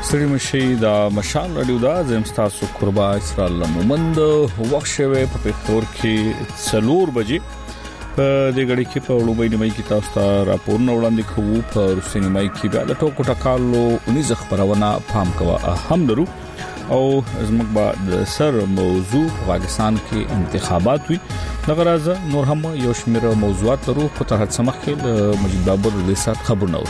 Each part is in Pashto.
ستړي مشي دا مشال رادیو دا زم تاسو قربا اسرائیل مومند وخت شوه په پښتور کې 4 بجې په دې غړي کې په لوبې نیمه کې تاسو ته راپورونه وړاندې کوو په روسي نیمه کې بیا د ټوکو ټکالو 19 خبرونه پام کوه هم درو او زموږ بعد سر موضوع پاکستان کې انتخابات وي دغه راځه نور هم یو شمېر موضوعات لرو په تر څه مخکې مجید بابر د سات خبرونه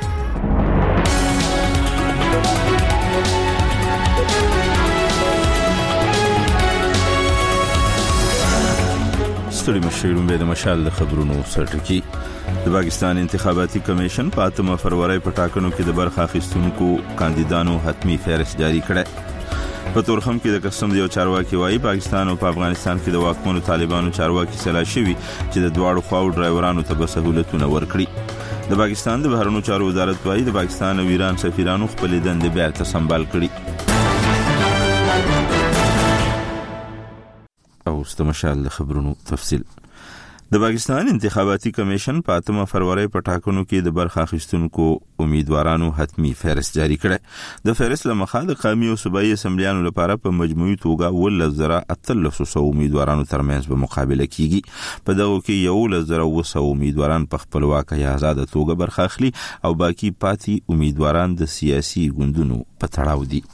ستړي مشرون به د مشال د خبرونو سرټکی د پاکستان انتخاباتي کمیشن په 8 فروری په ټاکنو کې د برخه اخیستونکو کاندیدانو حتمی فهرست جاری کړه په تورخم کې د قسم دیو چارواکي وايي پاکستان او په افغانستان کې د واکمنو طالبانو چارواکي سلا شوي چې د دواړو خواو ډرایورانو ته به سہولتونه ورکړي د پاکستان د بهرنیو چارو وزارت وايي د پاکستان او ایران سفیرانو خپل دندې بیرته سمبال کړي او ستمشال خبرونو تفصیل د پاکستان انتخاباتي کمیشن په 8 فروری په ټاکنو کې د برخه اخیستونکو امیدوارانو حتمی فهرست جاری کړه د فهرست لمخه د قومي او صوبایي اسمبلیانو لپاره په مجموعي توګه 1300 امیدوارانو ترمنځ به مقابله کیږي په دغه کې 1100 امیدواران په خپلواک یا آزاد توګه برخه اخلي او باقی پاتې امیدواران د سیاسي ګوندونو په تړاو دي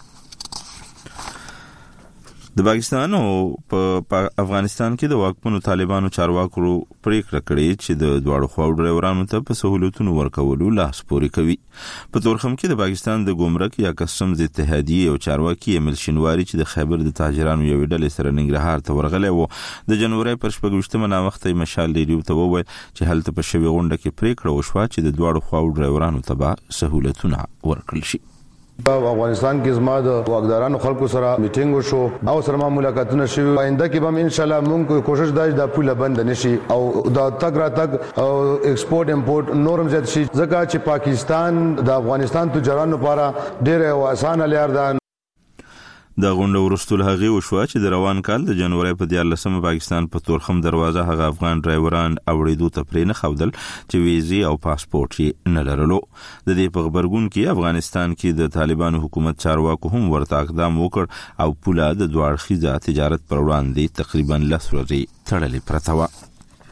د پاکستان او په افغانستان کې د واکمنو طالبانو چارواکو پریکړه کړې چې د دواړو خواو ډرایورانو ته په سہولتونو ورکولو لاس پورې کوي په تورخم کې د پاکستان د ګمرک یا کسټمز اتحادیه او چارواکي امل شینواری چې د خیبر د تاجرانو یو ډلې سره ننګرهار ته ورغلی وو د جنوري پر 28 وخت مشال ریډیو ته وویل چې هلته په شوی غونډه کې پریکړه وشوه چې د دواړو خواو ډرایورانو ته به سہولتونه ورکړل شي په افغانستان کې زما د واکدارانو خلکو سره میټینګ وشو او سره ما ملاقاتونه شوي آینده کې به ان شاء الله موږ کوشش دای د پوله بند نشي او د تګ را تګ او ایکسپورت امپورت نورم زیات شي ځکه چې پاکستان د افغانستان تجارانو لپاره ډېر اسانه لار ده د غونډه ورستول هغه وشو چې د روان کال د جنوري په 14 پاکستان په تورخم دروازه هغه افغان ډرایوران اوریدو ته پرې نه خودل چې ویزي او پاسپورت یې نه لرلو د دې په خبرګون کې افغانستان کې د طالبانو حکومت چارواکو هم ورته اقدام وکړ او پوله د دوه اړخیزه تجارت پر وړاندې تقریبا 10 ورځې تړلې پرته وه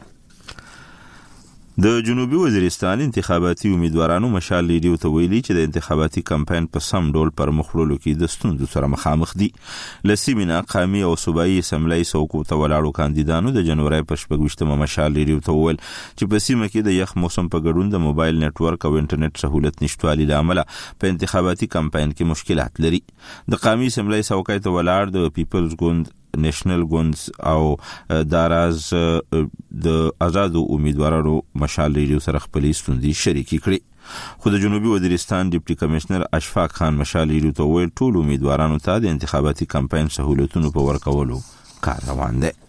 د جنوبي وزیرستان انتخاباتي امیدوارانو مشال ریډیو ته ویلي چې د انتخاباتي کمپاین په سم ډول پر مخړولو کې د ستونزو سره مخامخ دي لسیمینا قومي او صوبایي اسمبلی څوکو ته ولاړو کاندیدانو د جنوري په 28 مشال ریډیو ته ویل چې په سیمه کې د یخ موسم په ګډون د موبایل نتورک او انټرنیټ سہولت نشټوالي لامل په انتخاباتي کمپاین کې مشکلات لري د قومي اسمبلی څوکۍ ته ولاړ د پیپلز ګوند نېشنل ګوندز او داراز د آزادو امیدوارانو مشال ریډیو سره خپلې ستونزې شریکې کړې خو د جنوبي وزیرستان ډیپټي کمشنر اشفاق خان مشال ریډیو ته ویل ټول امیدوارانو ته د انتخاباتي کمپاین سہولتونو په ورکولو کار روان دی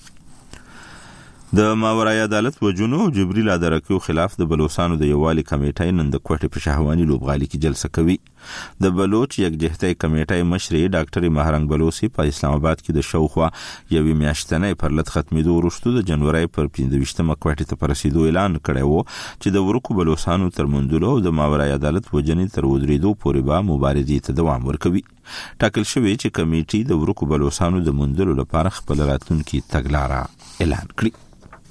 د ماورای عدالت وجونو جبريل ادرکو خلاف د بلوچستان د یووالي کمیټې نن د کوټې په شهواني لوبغالي کې جلسه کوي د بلوچ یکجهتۍ کمیټې مشر ډاکټر مهرنګ بلوچي په اسلام آباد کې د شوخوا یوې میاشتنې پر لټ ختمېدو وروسته د جنوري پر 15مه کوټې ته پرسیدو اعلان کړی وو چې د ورکو بلوچستان تر مندلو د ماورای عدالت وجنې تر ودریدو پورې به مبارزې ته دوام ورکوي ټاکل شوی چې کمیټې د ورکو بلوچستان د مندلو لپاره خپل راتلونکي تګلارې اعلان کړي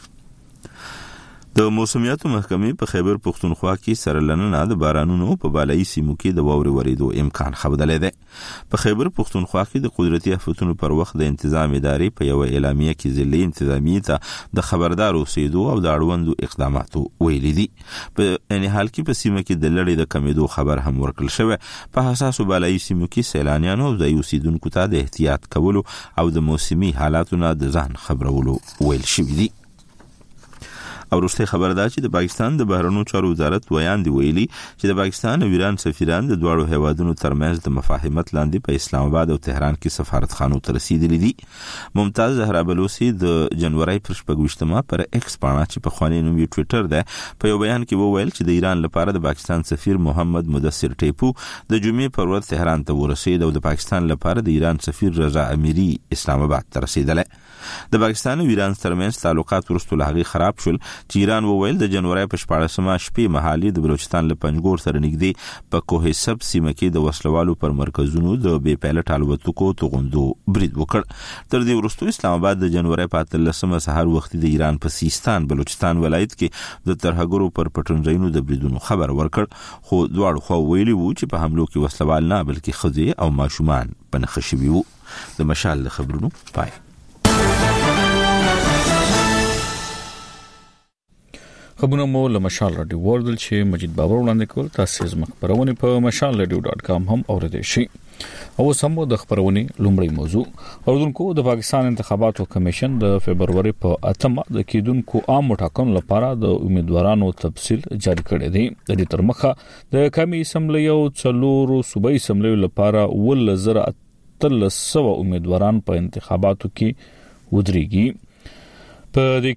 د موسمیاتو محکمې په خیبر پښتونخوا کې سره لننه د بارانونو په بالایي سیمو کې د واورې وریدو امکان ښودلی دی په خیبر پښتونخوا کې د قدرتي آفتونو پر وخت د انتظام ادارې په یو اعلامیه کې ضلعي انتظامیې ته د خبردار اوسېدو او د اړوندو اقداماتو ویلي دي په عین حال کې په سیمه کې د لړۍ د کمیدو خبر هم ورکړل شوی په حساسو بالایي سیمو کې سیلانیانو او ځایي اوسیدونکو ته د احتیاط کولو او د موسمي حالاتو نه د ځان خبرولو ویل شوی دی او وروسته خبر ده چې د پاکستان د بهرنیو چارو وزارت ویاندې ویلي چې د پاکستان او ایران سفیران د دواړو هیوادونو ترمنځ د مفاهمت لاندې په اسلام آباد او تهران کې سفارتخانو ته رسیدلي دي ممتاز زهرا بلوچي د جنوري پر 28 پر ایکس باندې چې په خواني نوم یې ټوئیټر ده په یو بیان کې وویل چې د ایران لپاره د پاکستان سفیر محمد مدثر ټیپو د جمعې پر ورځ تهران ته ورسید او د پاکستان لپاره د ایران سفیر رضا امیری اسلام آباد ته رسیدله د پاکستان او ایران ترمنځ تعلقات ورستو لهغه خراب شول چې ایران وویل د جنوري په 14مه شپې مهالي د بلوچستان له پنجګور سره نږدې په کوه سب سیمه کې د وسلوالو پر مرکزونو د بې پایلټ الوتکو توغندو برید وکړ. تر دې وروسته اسلام آباد د جنوري په 13مه سهار وخت د ایران په سیستان بلوچستان ولایت کې د ترهګرو پر پټنځایونو د بریدونو خبر ورکړ، خو دواړو خوا ویلي وو چې په حملو کې وسلوال نه بلکې ښځې او ماشومان په نښه شوي وو. د مشال د خبرونو پای. خبرونه مو له مشال رادیو وردل چې مجید باور وړاندې کول. تاسو زموږ خبرونه په mashalradio.com هم اوریدئ شئ. او سمو د خبرونه لومړی موضوع اوردونکو د پاکستان انتخاباتو کمیشن د فبرवरी په 8مه د کېدونکو عام ټاکنو لپاره د امیدوارانو تفصیل جاری کړی دی. د دې تر مخه د قومي اسمبلی او څلورو صوبایي اسمبلی لپاره 1300 امیدواران په انتخاباتو کې ودرېږي. په دې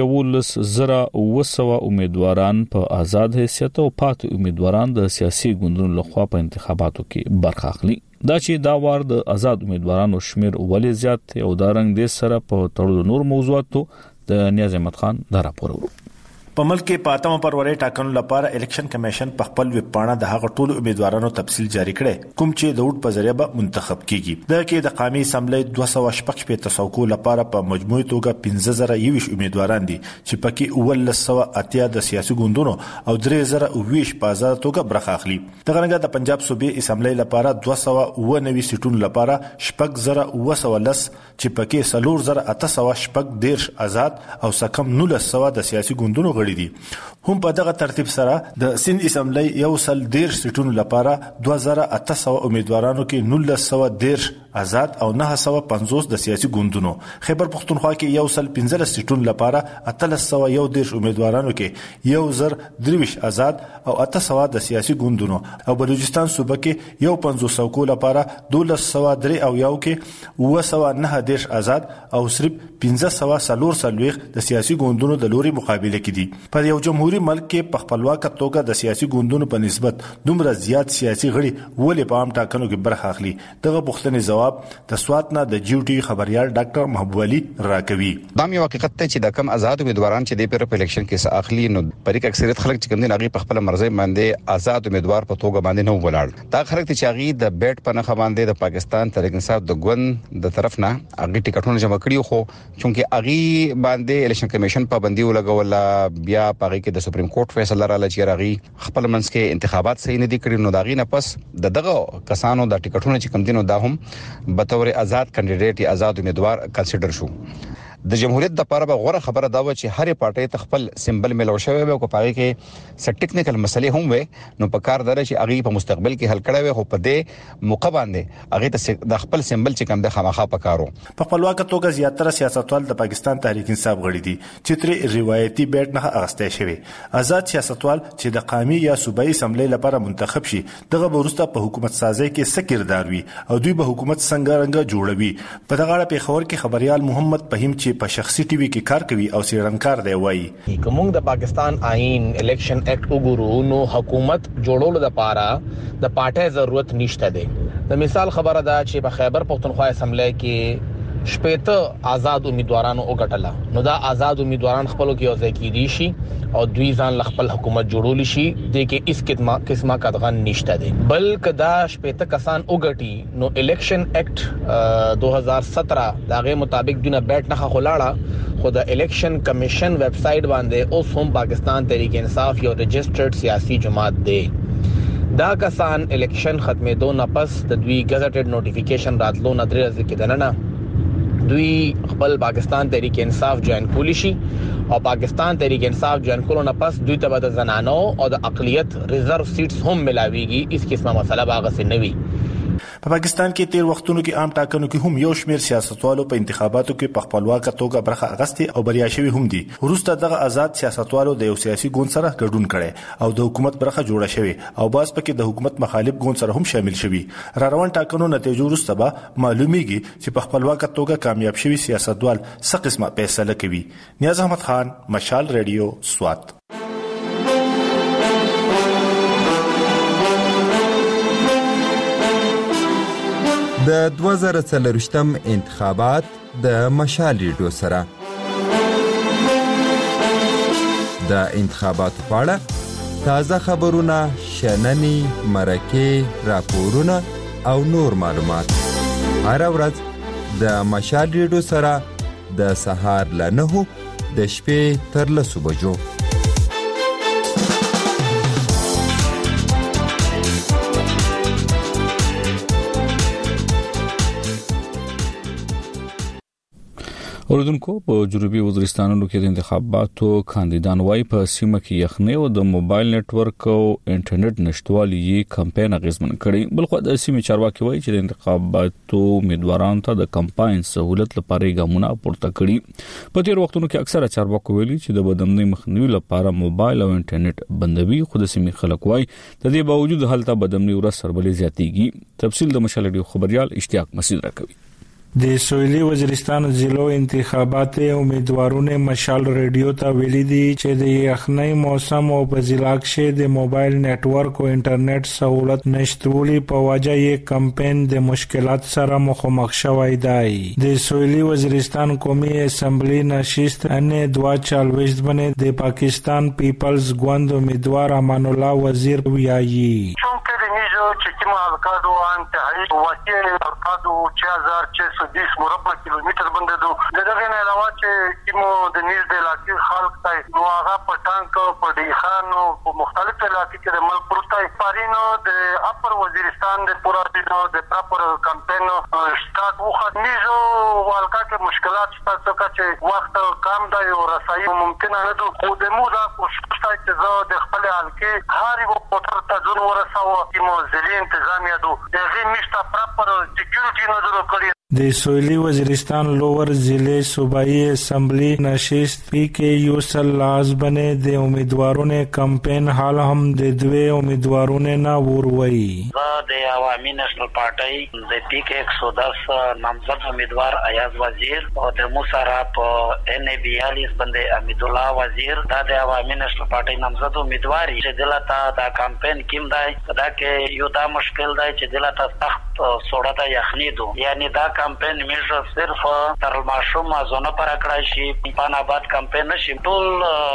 کې 1100 امیدواران په آزاد حیثیت او پاتې امیدواران د سیاسي ګوندونو لخوا په انتخاباتو کې برخه اخلي. دا چې دا وار د آزاد امیدوارانو شمیر ولې زیات او دا رنګ د سره په تړلو نور موضوعاتو د نیاز احمد خان دا راپور ورو. په ملک کې په 8مه فروری ټاکنو لپاره الیکشن کمیشن په خپل ویب پاڼه د هغه ټولو امیدوارانو تفصیل جاری کړي کوم چې د ووټ په ذریعہ به منتخب کیږي. د کې د قومي اسمبلی 216 څوکو لپاره په مجموعي توګه 15020 امیدواران دي چې پکې 1180 د سیاسي ګوندونو او 3020 په آزاد توګه برخه اخلي. دغه رنګه د پنجاب صوبې اسمبلی لپاره 290 سیټونو لپاره 4910 چې پکې 4810 آزاد او سکم 1900 د سیاسي ګوندونو دي. هم په دغه ترتیب سره د سند اسمبلی 110 سیټونو لپاره 2800 امیدوارانو کې 1910 آزاد او 950 د سیاسي ګوندونو. خیبر پختونخوا کې 115 سیټونو لپاره 1310 امیدوارانو کې 1023 آزاد او 800 د سیاسي ګوندونو او بلوچستان صوبه کې 1500 کو لپاره 1203 او یو کې 910 آزاد او صرف 1540 د سیاسي ګوندونو د لوري مقابله کې دي. په یو جمهوریت ملک کې په خپلواک توګه د سیاسي ګوندونو په نسبت دومره زیات سیاسي غړي ولې په عام ټاکنو کې برخه اخلي؟ دغه پوښتنې جواب د سواتنا د جیوټي خبريال ډاکټر محبوب علي راکوي. دا یو حقیقت ته چې د کم آزاد امیدواران چې د په الیکشن کې اخلي نو پریک اکثریت خلک چې کوم دي هغه په خپل مرزي باندې آزاد امیدوار په توګه باندې نه ولاړ. دا خلک چې هغه د بیٹ په نخ باندې د پاکستان تحریک انصاف د ګوند د طرف نه هغه ټیکټونه جمع کړي خو چونکې هغه باندې الیکشن کمیشن پابندي ولګول بیا پاره کې د سپریم کورټ فیصله رااله چې راغی خپل منځ کې انتخابات صحیح نه دي کړی نو داغي نه پس دغه کسانو د ټیکټونه چې کم دي نو دا هم به تور آزاد کینډیډیټ یا آزاد امیدوار کنسیډر شو. د جمهوریت د لپاره به غوړه خبره دا و چې هر پارټي ته خپل سمبل ملو شوی او کو پاره کې س ټیکنیکل مسلې هم وي نو په کار دره چې هغه په مستقبل کې حل کړي وي خو په دې موقع باندې هغه ته د خپل سمبل چې کم د خامخا پکارو. په خپلواک توګه زیاتره سیاستوال د پاکستان تحریک انصاف غړي دي چې تر روایتي بیٹ نه اغسته شوی. آزاد سیاستوال چې د قومي یا صوبایي اسمبلی لپاره منتخب شي دغه ورسته په حکومت سازي کې سکردار وي او دوی به حکومت څنګه رنګ جوړوي. په دغه اړه په خبر کې خبريال محمد فهیم چې په شخصي ټي وي کې کار کوي او سیرنکار دی وایي کوم د پاکستان آئین الیکشن اکټ وګورو نو حکومت جوړولو لپاره د پارټي ضرورت نشته دی. د مثال خبره ده چې په خیبر پختونخوا اسمبلی کې شپېته آزاد امیدوارانو وګټله نو دا آزاد امیدواران خپل کې اوځي کېدي شي او دوی ځان خپل حکومت جوړول شي د کې اس قسمه قدغن نشته دي بلکې دا شپېته کسان وګټي نو الیکشن اکټ 2017 داغه مطابق دونه بیٹ نه خلاړه خو د الیکشن کمیشن ویب سټ باندې اوس هم پاکستان تحریک انصاف یو رجسٹرډ سیاسي جماعت دی. دا کسان الیکشن ختمېدو نه پس د دوی گزټډ نوټیفیکیشن راتلو نه درې ورځې کې دننه دوی خپل پاکستان تحریک انصاف جوائن کولی شي او پاکستان تحریک انصاف جوائن کولو نه پس دوی ته د زنانو او د اقلیت ریزرو سیټس هم ملاويږي. اس قسمه مسله باغ سي نوي. په پاکستان کې تیر وختونو کې عام ټاکنو کې هم یو شمیر سیاستوالو په انتخاباتو کې په خپلواک توګه برخه اخیستې او بریا شوی هم دي. وروسته دغه آزاد سیاستوالو د یو سیاسي ګوند سره ګډون کړي او د حکومت برخه جوړه شوی او باز پکې د حکومت مخالف ګوند سره هم شامل شوی. را روان ټاکنو نتیجو وروسته به معلومیږي چې په خپلواک توګه کامیاب شوی سیاستوال څه قسمه فیصله کوي. نیاز احمد خان، مشال ریډیو، سوات. د 2024م انتخابات د مشال ریډیو سره د انتخاباتو په اړه تازه خبرونه، شننې، مرکې، راپورونه او نور معلومات هر ورځ د مشال ریډیو سره د سهار له 9 د شپې تر 10 بجو. اوردونکو په جنوبي وزیرستانونو کې د انتخاباتو کاندیدان وايي په سیمه کې یخنۍ او د موبایل نتورک او انټرنیټ نشټوالي کمپاین اغیزمن کړي. بلخو د سیمه چارواکي وايي چې د انتخاباتو امیدوارانو ته د کمپاین سہولت لپاره ګامونه پورته کړي. په تیر وختونو کې اکثره چارواکي ویلي چې د بدمنۍ مخنیوي لپاره موبایل او انټرنیټ بندوي، خو د سیمه خلک وايي د دې باوجود هلته بدمنۍ ورځ سربلې زیاتېږي. تفصیل د مشال ریډیو خبريال اشتیاق مسعود راکوي. د سویلي وزیرستان ضلع انتخابات امیدوارونه مشال ریډیو ته ویلي دي چې د یخنۍ موسم او په ضلع کې د موبایل نتورک او انټرنیټ سہولت نشټولي په وجه یې کمپاین د مشکلات سره مخامخ شوی دی. د سویلي وزیرستان قومي اسمبلی نشست ان 240 باندې د پاکستان پیپلز ګوند امیدوار امان الله وزیر ویایي چې کوم الکادو انتهایی واقع الکادو 4620 مربع کیلومتر باندې دو دغه نه علاوه چې کوم د نیز د علاقې خلک ته نو هغه په ټانک په ډیخانو په مختلف علاقې کې د ملک پروتای پارینو د اپر وزیرستان د پورا د پراپر کمپاین سٹارټ وخت نیزو والکا کې مشکلات ستاسو چې وخت کم دی او رسایي ممکن نه ده. خو د مودا کوشش کوي چې زه د خپل حلقې هاري وپټر ته ځون ورساو چې ضلعي انتظامیه دو هغه میشته پراپر سکیورټي نظر کړی. د سویلي وزیرستان لوور ضلع صوبایي اسمبلی نشست پی کې یوسل لاز بنې د امیدوارونو کمپاین حال هم د دوی امیدوارونو نه وروي. د عوامي نېشنل پارټي د پی کې 110 نامزد امیدوار ایاز وزیر او د موسرا په ان ای بی الیس باندې امید الله وزیر د عوامي نېشنل پارټي نامزد امیدواري چې دلته دا کمپاین کیم دی دا کې یو دا مشکل دی چې دلته سخت سوړه د یخنۍ دو یعنی دا کمپاین میشه صرف تر ماشوم ازونه پر کړای شي په آباد کمپاین نشي ټول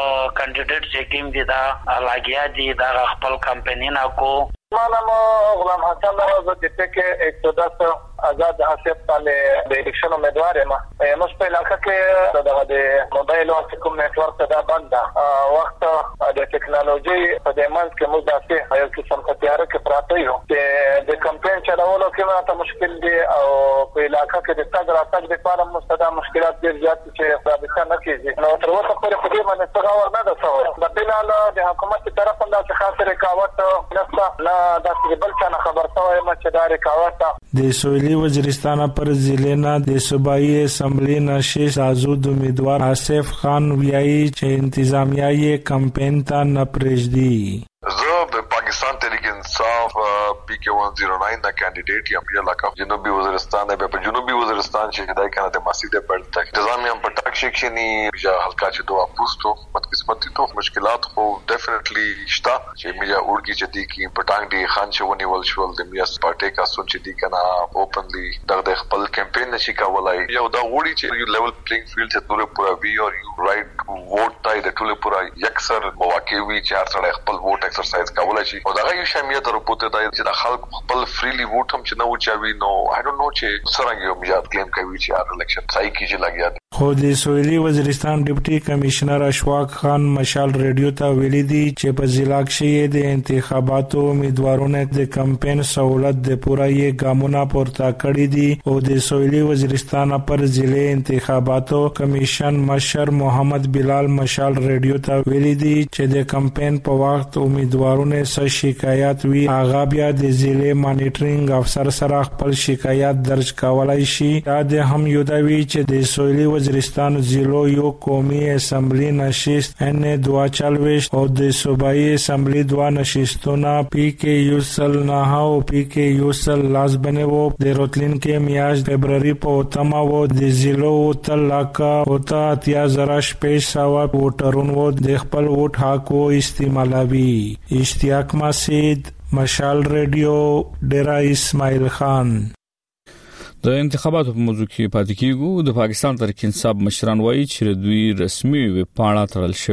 کاندیدټ چې کیم دي دا لاګیا دي دا خپل کمپاینونه کو. نام غلام حسن راز د پک 110 آزاد حساب تعالی د الیکشن امیدوار ما مش په علاقه کې د موبایل او کوم نتورک دا بند وخت د ټکنالوژي په دمنځ کې موږ داسې یو قسم ختیار کې پراته یو د کمپاین چلولو کې ماته مشکل دي او په علاقه کې د تګ راتګ لپاره مستدا مشکلات ډیر زیات چې ثابت نه کیږي. نو تر اوسه پورې په دې باندې څه غوړ نه ده څو د بلال د حکومت طرف نه څه خاصه رکاوټ نشته دا بل څه خبر ته ما چې دا رکاوټ د سویلي وزیرستان پر ضلع نه د صوبایي اسمبلی نشست آزاد امیدوار آصف خان ویایي چې انتظامیه یې کمپاین ته نه پرېږدي. زه د پاکستان تحریک انصاف پی کے 109 دا کینډیډیټ یم په علاقه جنوبي وزیرستان په جنوبي وزیرستان چې دای کنه د مسجد په تک انتظامیه په ټاک شکشنی یا حلقہ چې دوه پوسټو بدقسمتي تو مشکلات خو ډیفینټلی شته چې میجا اورګي چې دی کی پټانګ دی خان شونی ول شول د میاس پارټي کا سون چې دی کنه اوپنلی د خپل کمپاین نشي کولای یو دا وړي چې یو لیول پلینګ فیلډ ته ټول پورا وی او یو رائټ ووټ تای د ټول پورا یکسر مواقع وی چې هر څړ خپل ووټ ایکسرسایز کولای شي او دا یو شمیت رپورټ دی چې د خلک خپل فریلی ووټ هم چې نو چاوي نو آی ډونټ نو چې څنګه یو میاد کلیم کوي چې هر الیکشن صحیح کیږي لګیا. خو د سویلي وزیرستان ډیپټي کمشنر اشواق خان مشال ریډیو ته ویلي دي چې په ضلع کې د انتخاباتو امیدوارونو د کمپاین سہولت د پوره یې ګامونه پورته کړی دي او د سویلي وزیرستان پر ضلع انتخاباتو کمیشن مشر محمد بلال مشال ریډیو ته ویلي دي چې د کمپاین په وخت امیدوارونو سره شکایت وی هغه بیا د ضلع مانیټرینګ افسر سره خپل شکایت درج کولای شي. دا د هم یو دا وی چې د سویلي وزیرستان ضلع یو قومي اسمبلی نشست ان 240 او د صوبایي اسمبلی 2 نشستونه پی کې یوسل نه او پی کې یوسل لاس بنو د روتلین کې میاش فبرवरी په تما و د ضلع تل لاکا ہوتا 10000 ووټرون و د خپل ووټ حق او استعمالوي. اشتیاق مسعود مشال ریډیو ډیرا اسماعیل خان. د انتخاباتو په موضوع کې پاتې کیږو. د پاکستان تحریک انصاف مشران وایي چې دوی رسمي ویبپاڼه تړل شوی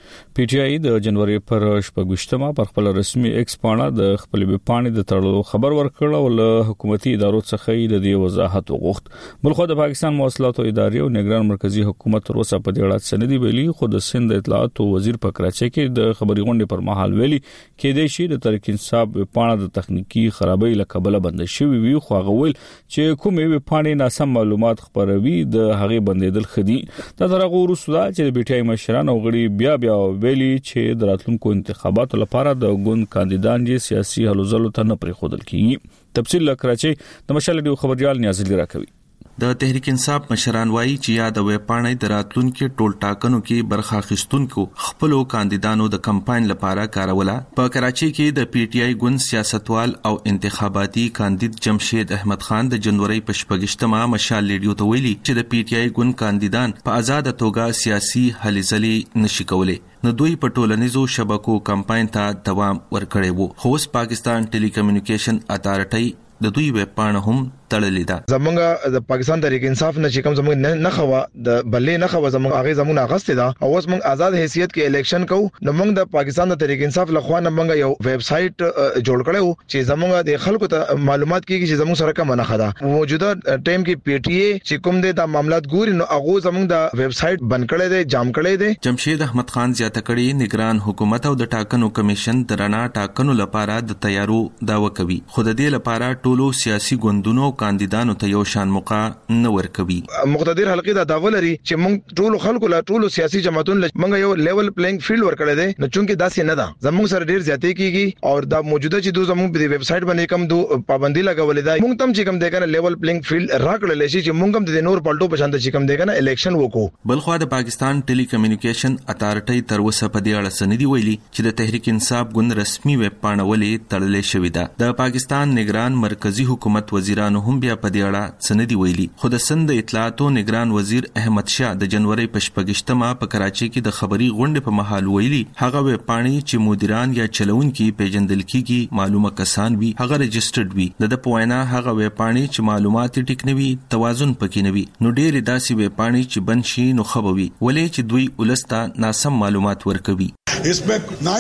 پی ټ آی د جنوري پر 28 پر خپل رسمي ایکس پاڼه د خپل وپاڼې د تړلو خبر ورکړ او له حکومتي ادارو څخه د دې وضاحت وغوښت بلخو د پاکستان مواصلات ادارې او نگران مرکزی حکومت تر اوسه په دې اړه سندې ویلي خو د سند اطلاعات وزیر په کراچۍ کې د خبري غونډې پر مهال ویلي کې د شي د تحریک انصاف وپاڼه د تخنیکی خرابۍ له کبله بند شوی وي خو هغه ویل چې کومې وپاڼې ناسم معلومات خبروي د هغه بندیدل خدي د ترغه وروسته چې د بي ټي آی مشران او غړي بیا ویلي چې د راتلونکو انتخاباتو لپاره د ګوند کاندیدان یې سیاسي هلو ځلو ته نه پریښودل کیږي تفصیل لکراچي د مشال ډیو خبريال نیازلی راکوي د تحریک انصاف مشران وایي چې یا د وپاڼې د راتلونکو ټول ټاکنو کې برخه اخیستونکو خپل کاندیدانو د کمپاین لپاره کاروله په کراچۍ کې د پی ټی آی ګوند سیاستوال او انتخاباتي کاندید جمشید احمد خان د جنوري په 28 مشال ریډیو ته ویلي چې د پی ټی آی ګوند کاندیدان په آزاد توګه سیاسي هلې ځلې نشي کولای نو دوی په ټولنیزو شبکو کمپاین ته دوام ورکړی وو خو پاکستان ټیلی کمیونیکیشن اتارټي د دوی وپاڼه هم تړلې ده زمونږ د پاکستان تحریک انصاف نه چې کوم زمونږ نه خوا د بلې نه خوا زمونږ هغه زمونږ اغسته ده او اوس موږ آزاد حیثیت کې الیکشن کوو نو موږ د پاکستان د تحریک انصاف لخوا نه موږ یو ویب سټ جوړ کړو چې زمونږ د خلکو ته معلومات کیږي چې زمونږ سره کوم نه خده موجوده ټیم کې پی ټی ای چې کوم د معاملات ګوري نو هغه زمونږ د ویب سټ بند کړی دی جام کړی دی جمشید احمد خان زیاته کړي نگران حکومت او د ټاکنو کمیشن د رڼا ټاکنو لپاره د تیارو داوا کوي خو د دې لپاره ټولو سیاسي ګوندونو کاندیدانو ته شان موقع نه ورکوي مقتدر حلقې دا داول لري چې موږ ټول خلکو لا ټول سیاسي جماعتونو موږ یو لیول پلینګ فیلډ ورکړی دی نو چونکه داسې نه ده زموږ سره ډیر زیاتې کیږي او دا موجوده چې دوی زموږ په ویب سټ باندې کوم دو پابندي لګولې ده موږ تم چې کوم دی کنه لیول پلینګ فیلډ راکړل شي چې موږ هم د نور پالټو په شان چې کوم دی کنه الیکشن وکړو بلخو د پاکستان ټیلی کمیونیکیشن اتارټي تر اوسه په دې اړه سندې ویلي چې د تحریک انصاف ګوند رسمي ویب پاڼه ولې تړلې شوې ده د پاکستان نگران مرکزی حکومت وزیرانو هم بیا په دې اړه سندې ویلي خو د سند اطلاعاتو نگران وزیر احمد شاه د جنوري په 28 په کراچۍ کې د خبري غونډې په محل ویلي هغه وپاڼې چې مدیران یا چلونکي پیژندل کیږي معلومه کسان وي هغه رجسټرډ وي د پوینا هغه وپاڼې چې معلومات ټیکنوي توازن پکې نه وي نو ډېر داسې وپاڼې چې بنشي نو خبوي ولې چې دوی ولستا ناسم معلومات ورکوي इसमें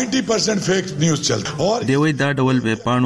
90% फेक न्यूज़ चलता और دوی دا ډول وپاڼو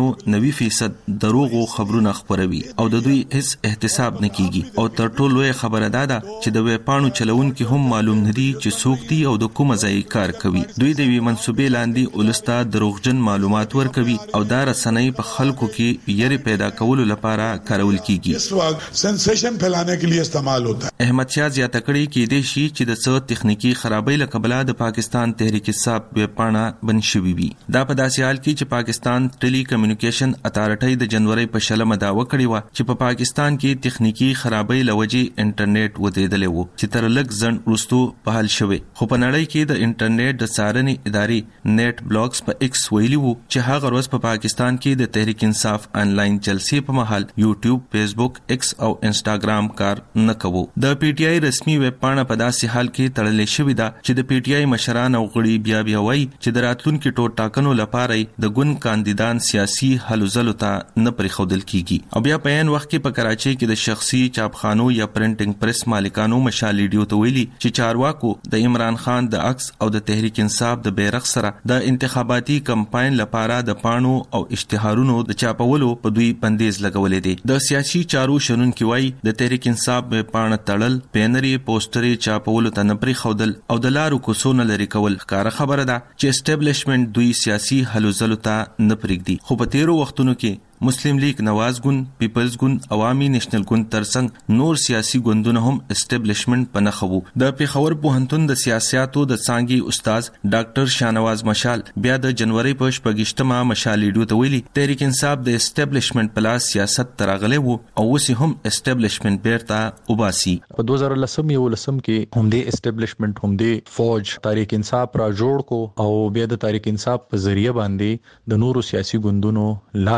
90% دروغو خبرونه خبروي او د دوی هیڅ احتساب نه کیږي او تر ټولو خبره ده چې د وپاڼو چلونکي هم معلوم نه دي چې څوک دي او د کومه ځای کار کوي دوی د وی منسوبې لاندې ولستا دروغجن معلومات ورکوي او دا رسنۍ په خلکو کې یری پیدا کولو لپاره کارول کیږي इस वक्त सेंसेशन फैलाने के लिए इस्तेमाल होता है احمد شاه زیاته کړي کې د شي چې د څو تخنیکی خرابۍ له کبله د پاکستان تحریک انصاف وپاڼه بن شوی وي دا په داسې حال کې چې پاکستان ټیلی کمیونیکیشن اتارټي د جنوري په شلمه داوا کړی و چې په پاکستان کې تخنیکی خرابۍ لوجې انټرنیټ ودیدلې وو چې تر لږ ځن وروسته په حل شوه خو په نړۍ کې د انټرنیټ د څارنې ادارې نیټ بلاکس په ایکس ویلی وو چې هغه ورځ په پاکستان کې د تحریک انصاف آنلاین جلسې په محل یوټیوب فیسبوک ایکس او انستګرام کار نه کوو د پی ټی آی رسمي ویب پاڼه په داسې حال کې تړلې شوې ده چې د پی ټی آی مشران او غړي بیا وایي چې د راتلونکو ټول ټاکنو لپاره د ګوند کاندیدان سیاسي هلو ځلو ته نه پریښودل کیږي او بیا په عین وخت کې په کراچۍ کې د شخصي چاپخانو یا پرنټینګ پریس مالکانو مشال ریډیو ته ویلي چې چارواکو د عمران خان د عکس او د تحریک انصاف د بیرغ سره د انتخاباتي کمپاین لپاره د پاڼو او اشتهارونو د چاپولو په دوی بندیز لګولې دي د سیاسي چارو شنونکي وایي د تحریک انصاف په پاڼه تړل بینري پوسټري چاپولو ته نه پریښودل او د لارو کوڅو لري کول ښکاره خبره ده چې اسټابلیشمنت دوی سیاسي هلو ځلو ته نه پرېږدي خو په تیرو وختونو کې مسلم لیگ نواز ګوند پیپلز ګوند عوامي نېشنل ګوند ترڅنګ نور سیاسي ګوندونه هم اسټابلیشمنت پنخو د پیښور پوهنتون د سیاستو د څانګي استاد ډاکټر شانواز مشال بیا د جنوري په 28 مشال لیډو ته ویلي تحریک انصاف د اسټابلیشمنت پلاس سیاست ترغله وو او اوس هم اسټابلیشمنت بیرته وباسي په 2010 کې هم د اسټابلیشمنت هم د فوج تحریک انصاف را جوړ کو او بیا د تحریک انصاف په ذریعہ باندې د نورو سیاسي ګوندونو لارې جمهوریت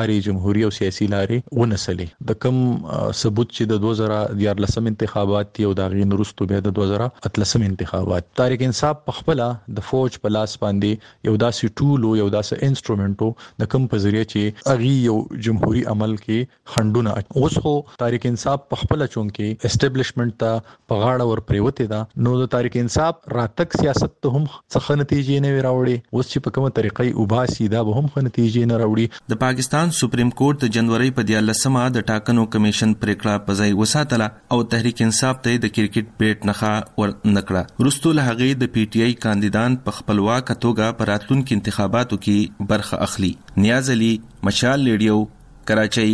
جمهوریت او سیاسي لارې ونسلې. د کم ثبوت چې د 2014 انتخابات یو د غین وروسته بیا د 2013 انتخابات تحریک انصاف په خپل د فوج په لاس باندې یو داسې ټول او یو داسې انسټرومنټو د کم په ذریعہ چې اغي یو جمهوریت عمل کې خندونه اوس خو تحریک انصاف په خپل چون کې اسټابلیشمنت ته په غاړه ور پریوته ده نو د تحریک انصاف راتک سیاست ته هم څه نتیجې نه وراوړي. اوس چې په کومه طریقې وباسي دا به هم نتیجې نه راوړي. د پاکستان سپریم کورټ د جنوري په 14مه د ټاکنو کمیشن پریکړه په ځای وساتله او تحریک انصاف ته د کرکټ بیټ نخا ور نکړه. وروسته له هغې د پی ټی آی کاندیدان په خپلواک توګه په راتلونکو انتخاباتو کې برخه اخلي. نیاز علي، مشال ریډیو، کراچۍ.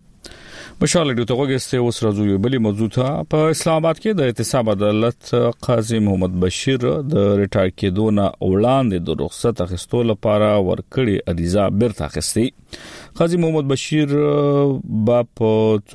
مشال ریډیو ته وګورئ. اوس راځو یو بل موضوع ته. په اسلام آباد کې د احتساب عدالت قاضي محمد بشیر د ریټایر کېدو نه وړاندې د رخصت اخیستو لپاره ورکړې عریضه بیرته اخیستې. قاضي محمد بشیر په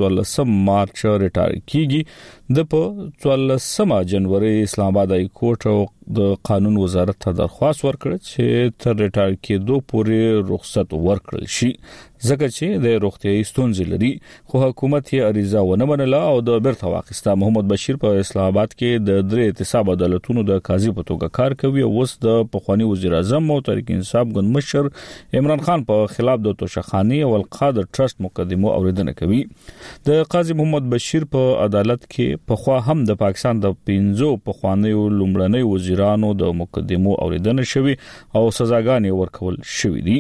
14 مارچ ریټایر کیږي. د په 14 جنوري اسلام آباد های کورټ د قانون وزارت ته درخواست ورکړ چې تر ریټایر کېدو پورې رخصت ورکړل شي ځکه چې د روغتیايي ستونزې لري، خو حکومت یې عریضه ونه منله او د بیرته واخیسته. محمد بشیر په اسلام آباد کې د 3 احتساب عدالتونو د قاضي په توګه کار کوي او اوس د پخوانی وزیر اعظم او تحریک انصاف ګوند مشر عمران خان په خلاف د توشخانی او القادر ټرست مقدمو اوریدنه کوي. د قاضي محمد بشیر په عدالت کې په خوا هم د پاکستان د 15 پخوانی لومړنی وزیرانو د مقدمو اوریدنه شوی او سزاګانې ورکول شوې دي.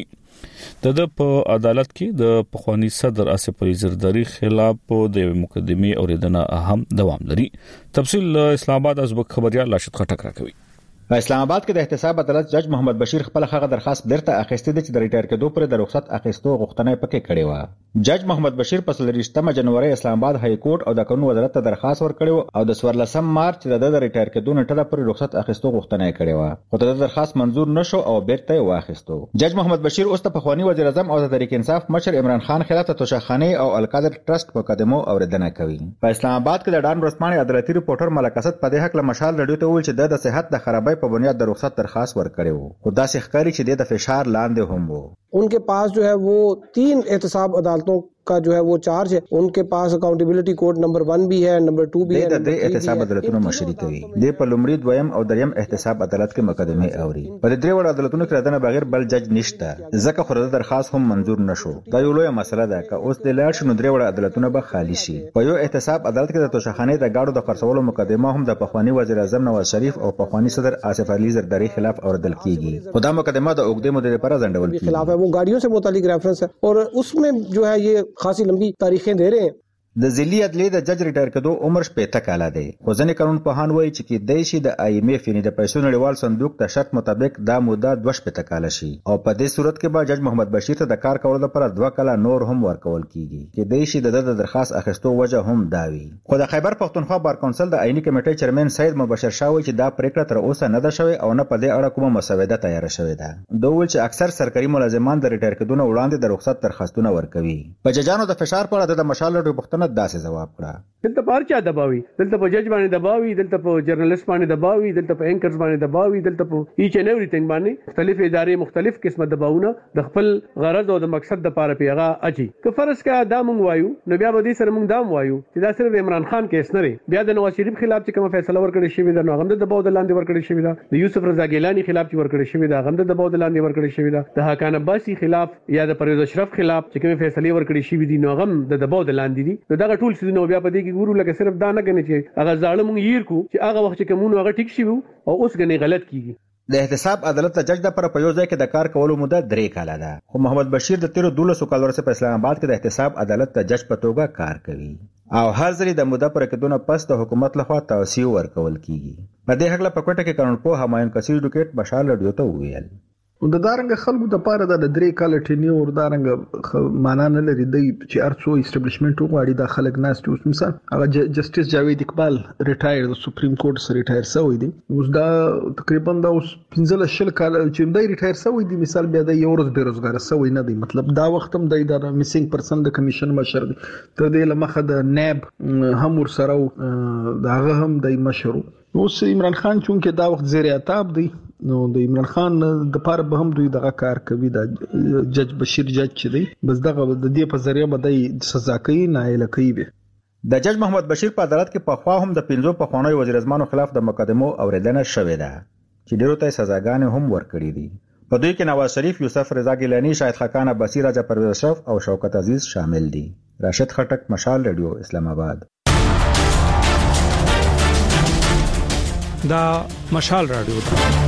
د په عدالت کې د پخوانی صدر آصف علي زرداری خلاف د مقدمې اوریدنه هم دوام لري. تفصیل اسلام آباد ازبک خبريال راشد خټک راکوي. په اسلام آباد کې د احتساب عدالت جج محمد بشیر خپل هغه درخواست بیرته اخیستې ده چې د ریټایر کېدو پر د رخصت اخیستو غوښتنه پکې کړې و. جج محمد بشیر په 23 جنوري اسلام آباد های کورټ او د قانون وزارت ته درخواست ورکړی او د 14 مارچ د ریټایر کېدو نه پر رخصت اخیستو غوښتنه یې کړې و، خو د درخواست منزور نشو او بیرته یې واخیستو. جج محمد بشیر اوس د پخوانی وزیر اعظم او د تحریک انصاف مشر عمران خان خلاف د توشخانی او القادر ټرست مقدمو اوریدنه کوي. په اسلام آباد کې د ډان ورسماني عدالتي ریپورټر ملک اسد په دې حق له مشال رادیو ته ویل چې د صحت د خرابۍ په بنیاد د رخصت درخواست ورکړی وو، خو داسې ښکاري چې د فشار لاندې هم وو. उनके पास जो है वो 3 एहतसाब अदालतों का जो है वो चार्ज है. उनके पास अकाउंटेबिलिटी कोड नंबर 1 भी है, नंबर 2 भी है. د احتساب عدالتونو مشري کوي. د په لومړي دویم او دریم احتساب عدالت کې مقدمه اوري. په دې درې وړ عدالتونو کې ردنه بغیر بل جج نشته، ځکه خو د درخواست هم منزور نشو. دا یو لوی مسله ده که اوس د لاړ شنو درې وړ عدالتونه به خالی شي. په یو احتساب عدالت کې د توشخانه د گاډو د خرڅولو مقدمه هم د پخوانی وزیر اعظم نواز شریف او پخوانی صدر آصف علي زرداری خلاف اوریدل کیږي. خو دا مقدمه د اوږدې مودې لپاره ځنډول کیږي. خلاف है वो गाड़ियों से मुतालिक रेफरेंस है और उसमें जो है ये खासी लंबी तारीखें दे रहे हैं. د ذیلی عدلیې د جج ریټایر کېدو عمر 15 کاله دی، خو ځینې قانون پوهان وایي چې کېدای شي د آی ایم ایف یعنی د پیسو نړیوال صندوق د شرط مطابق دا موده 2 کاله شي او په دې صورت کې به جج محمد بشیر ته د کار کولو لپاره 2 کاله نور هم ورکول کیږي. کېدای شي د درخواست اخیستو وجه هم دا وي. خو د خیبر پښتونخوا بار کونسل د آئینی کمیټې چیرمن سید مبشر شاه وایي چې دا پریکړه تر اوسه نه ده شوې او نه په دې اړه کومه مسوده تیار شوې ده. دوی وایي چې اکثر سرکاري ملازمان د ریټایر کېدو نه وړاندې د رخصت درخواستونه ورکوي. په ججانو د فشار په اړه د مشال رادیو پښتنه داسې جواب دلته پارچا دباوي، دلته په جج باندې دباوي، دلته په جرنالست باندې دباوي، دلته په اینکرز باندې دباوي، دلته په ایچ ان ایوریثینګ باندې مختلف ادارې مختلف قسمه دباونه د خپل غرض او د مقصد د لپاره پیغا اچي. که فرض کا دا مونږ وایو نو بیا به دې سره مونږ دام وایو چې دا صرف عمران خان کیس نه دی، بیا د نواز شریف خلاف چې کوم فیصله ورکړی شوی دا نو غند د دباو د لاندې ورکړی شوی دا، د یوسف رضا ګیلانی خلاف چې ورکړی شوی دا غند د دباو د لاندې ورکړی شوی دا، د حقان عباسی خلاف یا د پرویز اشرف خلاف چې کوم فیصله ورکړی شوی دي نو غم د دباو د لاندې دي. نو دا ټول څه نو بیا په دې کې ګورو لکه صرف دا نه غني چې هغه ظالم یې کو چې هغه وخت کې کومو هغه ټیک شي او اوس غني غلط کیږي. د احتساب عدالت د جج د پر په یو ځای کې د کار کولو موده 3 کاله ده، خو محمد بشیر د 13 کال ورسره په اسلام آباد کې د احتساب عدالت د جج په توګه کار کوي او هر ځل د موده پر کېدونه پس د حکومت لخوا توصیه ورکول کیږي. په دې حق له پکوټه کې قانونپوه همایون کثیر ډوکټ مشال رادیو ته وویل د دارنګ خلکو د پاره د 3 کال ټینیور دارنګ معنا نه لري د چې ارڅو اسټابلیشمنت وغواړي د خلک ناس اوس مثال هغه جسټیس جاوید اقبال ریټایر د سپریم کورټ سره ریټایر شوی دی، اوس دا تقریبا دا اوس 15 کال چې د ریټایر شوی دی، مثال بیا د یو ورځ بیروزګار شوی نه دی، مطلب دا وخت هم د میسینګ پرسن د کمیشن مشر دی، تر دې لمخه د نیب هم ور سره دا هم د مشر. اوس عمران خان چونکه دا وخت زیر عتاب دی نو د عمران خان د پاره به هم دوی دغه کار کوي د جج بشیر جج چې دی بس دغه د دې په ذریعہ باندې سزا کوي نایله کوي به د جج محمد بشیر په عدالت کې په خوا هم د 15 پخوانیو وزیر اعظمانو خلاف د مقدمو اوریدنه شوې ده چې ډیرو ته سزاګانې هم ورکړي دي په دوی کې نواز شریف، یوسف رضا ګیلانی، شاهد خاقان عباسی، راجا پرویز اشرف او شوکت عزیز شامل دي. راشد خټک، مشال ریډیو، اسلام آباد. دا مشال رادیو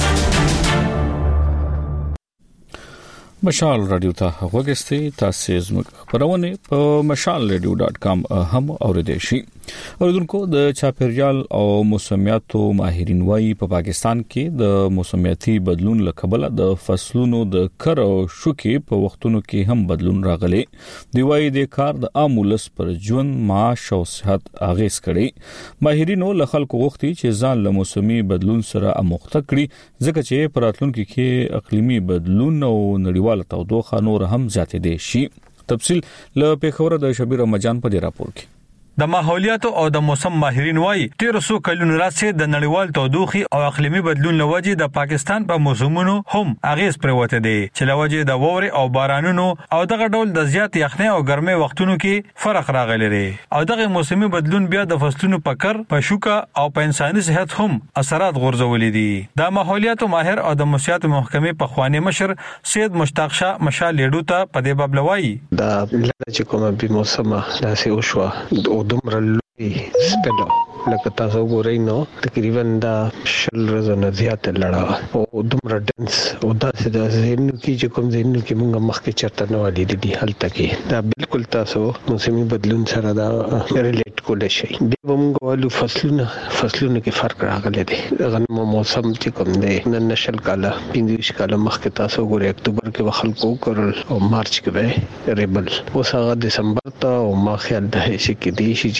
مشال رادیو ته وګورئ. تاسو زموږ خبرونه په mashalradio.com هم اوریدئ شئ. اوریدونکو د چاپیریال او موسمیاتو ماهرین وايي په پاکستان کې د موسمیاتي بدلون لکبله د فصلونو د کر او شوکي په وختونو کې هم بدلون راغلی. دی وايي د کار د عامولس پر ژوند، معاش او صحت اغیز کړي. ماهرینو له خلکو غوښتي چې ځان له موسمي بدلون سره اموخته کړي ځکه چې په راتلونکي کې اقلیمي بدلون او نړیوال تودوخه نور هم زیاتې دي شي. تفصیل له پیښور د شبیر مجان په دې راپور کې. د ماحولیات او د موسم ماهرین وايي 1300 کلونو راځي د نړیوال تودوخي او اقلیمي بدلون لوجې د پاکستان په موسمونو هم اغیز پروته دي چې لوجې د ووري او بارانونو او دغه ډول د زیات یخنۍ او ګرمۍ وختونو کې فرق راغلی دی او دغه موسمي بدلون بیا د فصلونو په کر، په شوکا او په انساني صحت هم اثرات غورځولې دي. د ماحولیات ماهر او د موسمیات محکمې په خواني مشر سید مشتاق شاه مشال لیډو ته په دې باب لوي دا چې کومه به موسمه داسې وشوه دومره لوی سپیډ لکه تاسو ګورئ نو تقریبا دا شل ورځې زیات لړا او دومره ډنس او داسې د زینو کې چې کوم زینو کې موږ مخکې چرته نه ولې دي هلته کې دا بالکل تاسو موسمي بدلون سره دا ریلیټ کولای شي. د موږ ولو فصلونه کې فرق راغلی دی. غنمو موسم چې کوم دی نن نشل کاله 15 کاله مخکې تاسو ګورئ اکتوبر کې خلکو کړل او مارچ کې به ریبل اوس هغه دسمبر ته او ما خیال ده چې دی شي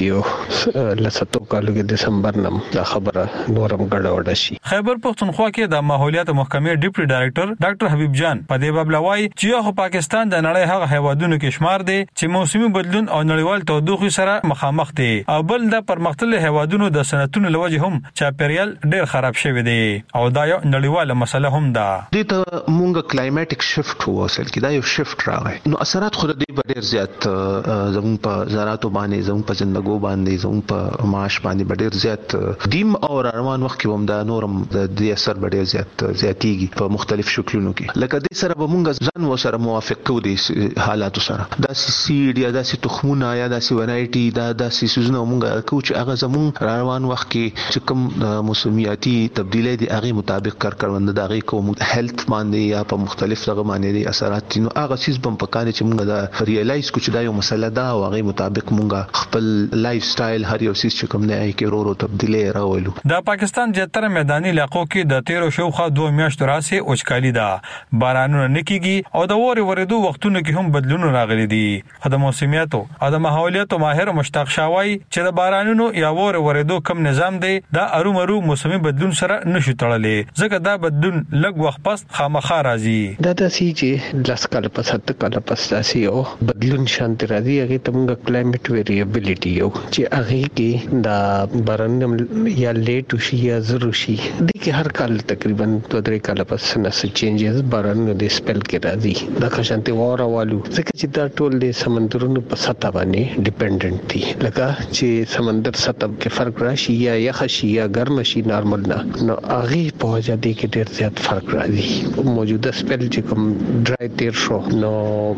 چې لساتو کالو کې دسمبر نم دا خبره نورم ګډوډ شي. خیبر پختونخوا کې د ماحولیات محکمې ډیپټي ډایریکټر ډاکټر حبیب جان په دې باب لوي چې پاکستان د نړۍ هغه هیوادونو کې شمار دي چې موسمي بدلون او نړیوال تودوخه سره مخامخ دي او بل د پرمختللي هیوادونو د صنعتونو لوجه هم چاپیریال ډیر خراب شوی دی او دا یو نړیواله مسله هم ده. د ته مونږه کلایمټیک شفت ووصل کی دا یو شفت راغی نو اثرات خو دې ډیر زیات زموږ په زراعت باندې زموږ په زندګو باندې زموږ په معاش باندې ډیر زیات دیم او روان وخت کې هم دا نورم د دې اثر ډیر زیاتیږي په مختلف شکلونو کې لکه د سره به مونږ ځان و سره موافق کوو د حالاتو سره دا سیډ یا د تخمونه یا د ورایټي دا سيزونه مونږ کوو چې هغه زموږ روان وخت کې چې کوم موسمیاتي تبدیلی دي هغه مطابق کارکړوند د هغه کوم هیلث باندې یا په مختلف دغه باندې دي اثرات نو هغه سیس بم پکانه چې مونږ دا ریلایز کو چې دا یو مسله ده او هغه مطابق مونږ خپل لایف سټایل هر یو سیس چې کوم نه کې ورو تبدیلی راولو. د پاکستان جتر میداني علاقو کې د 13 شوخه 2 میاشتو راسي اوچکالي ده بارانونه نکېږي او د ووري ورېدو وختونو کې هم بدلون راغلي دي. د موسمیاتو او د ماحولیاتو ماهر مشتاق شاوای چې د بارانونو یا ووري ورېدو کم نظام دی دا ارومرو موسمي بدلون سره نشو تړلې ځکه دا بدلون لږ وخت پس خامخا راځي. دا د چې لاس کال په 7 کال پس راسي او بدلون شانت راځي هغه ته موږ کلایمټ ویریبিলিټي یو چې هغه کې دا باران یا لیټ شي یا زرو شي د کې هر کال تقریبا 2-3 کال پس نه چینجز باران د سپیل کې راځي دا کشانتي واره والو ځکه چې دا ټول د سمندرونو په سطح باندې ډیپندنت دي لکه چې سمندر سطح کې فرق راشي یا یخ شي یا ګرم شي نارمل نه نو هغه په وجه دي کې ډېر زیات فرق راځي. موجوده سپیل چې کوم ډرای تیر شو نو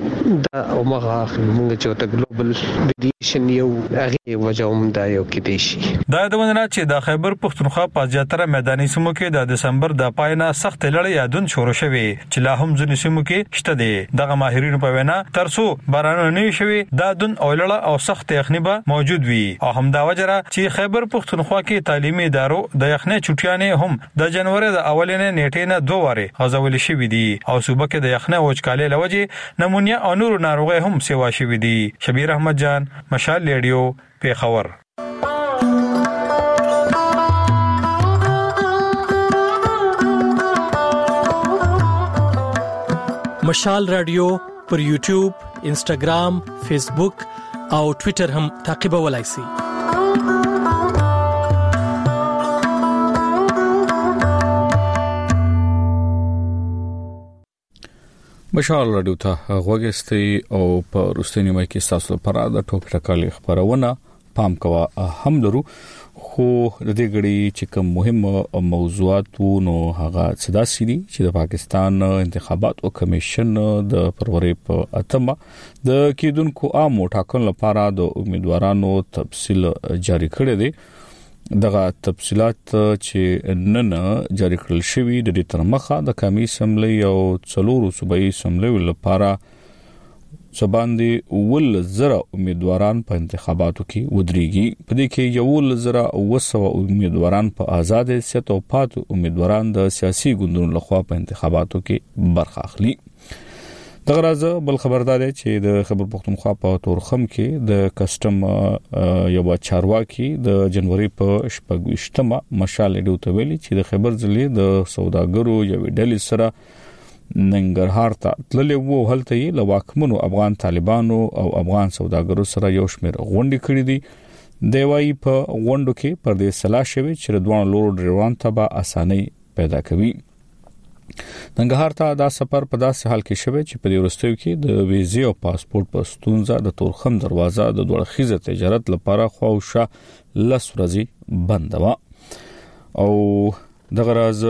دا اومغه موږ چې ته ګلوبل ویریشن یو هغه وجه هم دا یو کې دي شي. دا د وننه چې د خیبر پختونخوا په زیاتره میداني سیمو کې د دسمبر د پاینا سخت لړۍ یادون شروع شوه چې لا هم ځینې سیمو کې شته دي. دغه ماهرینو په وینا ترسو بارانونه نه شوي دا دن او لړه او سخت یخنۍ به موجود وي او همدا وجره چې خیبر پختونخوا کې تعلیمي ادارو د یخنۍ چټیانې هم د جنوري د اولینې نیټې نه 2 واره غځول شوې دي او صوبه کې د یخنۍ وچکالۍ لوجه نمونیا او نور ناروغي هم سیوا شوې دي. شبیر احمد جان، مشال ریډیو، پیښور. مشال رادیو پر یوټیوب، انسټاګرام، فیسبوک او ټوئیټر هم تعقیبولای شئ. مشال رادیو ته غوږستي او په روستنی مې کې تاسو لپاره د ټوک ټکالي خبرونه پام کوا هم لرو خو د دې غړي چې کوم مهم موضوعات نو هغه صدا سړي چې د پاکستان انتخابات او کمیشن د فروری په اتمه د کېدونکو عام ټاکنو لپاره د امیدوارانو تفصیل جاری کړی دی دغه تفصيلات چې نن جاری کړل شوی د دې تر مخه د قومي اسمبلی او څلورو صوبایي اسمبلی لپاره سباندي ول زره امیدواران په انتخاباتو کې ودرېږي په دې کې یو زره وسو امیدواران په آزاد حیثیت او پات امیدواران د سیاسي ګوندونو لخوا په انتخاباتو کې برخه اخلي دغه راز بل خبردار دی چې د خبر پښتونخوا په تورخم کې د کسٹم یو چارواکي د جنوري په 28مه مشال ډیو ته ویلي چې د خبر ځلې د سوداګرو یو ډلې سره ننګرهار ته تللی وو هلته یې لواکمنو افغان طالبانو او افغان سوداګرو سره یو شمېر غونډې کړې دي د وای په غونډو کې پر دې صلاح شوی چې دوه لورو ډیروان ته به اساني پیدا کوي ننګرهار ته دا سفر په داسې حال کې شوی چې په دې ورستیو کې د ویزې او پاسپورت په ستونزه د تورخم دروازه د دوړخیزه تجارت لپاره خواوشه لس ورځې بند و او دغه راز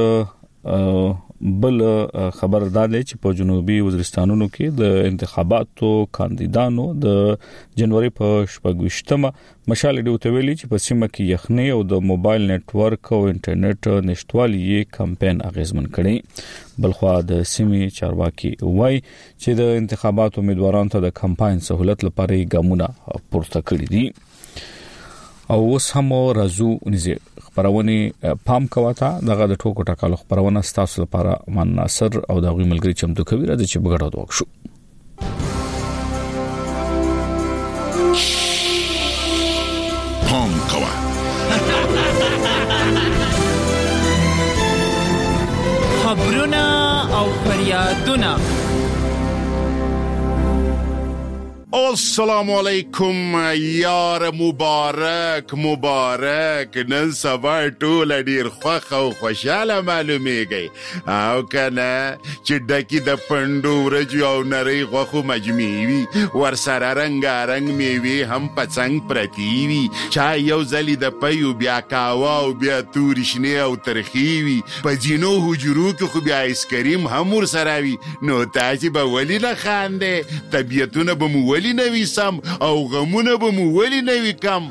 بل خبر داده چې په جنوبي وزیرستانونو کې د انتخاباتو کاندیدانو د جنوري په 28مه مشال ډیو ته ویلي چې په سیمه کې یخنۍ او د موبایل نتورک او انټرنیټ نشټوالي کمپاین اغیزمن کړي بلخوا د سیمې چارواکي وای چې د انتخاباتو امیدوارانو ته د کمپاین سہولت لپاره ګامونه پورته کړي دي او اوس هم راځو نږدې خبرونه پام کواته دغه د ټوکو ټکالو خبرونه ستاسو لپاره من ناصر او د غوی ملګری چمتو کوي راځي چې بغړاو وکړو پام کوا خبرونه او فریادونه السلام علیکم یار مبارک نن سبا ټول ډیر خوښ او خوشاله معلومیږي او کنه چې ډکی د پندو ورجو او نری غوخو مجموعي وي ورسره رنگارنګ میوي هم پڅنګ پرتی وي چای یو زلی د پيو بیا کاوا او بیا تورشنی او ترخی وي په جنو حجرو کې خو بیا ایسکریم هم ور سره وي نو تاسو به ولی نه خانده طبيعتونه به مو ولی نوی سم او غمونه به مو ولی نوی کم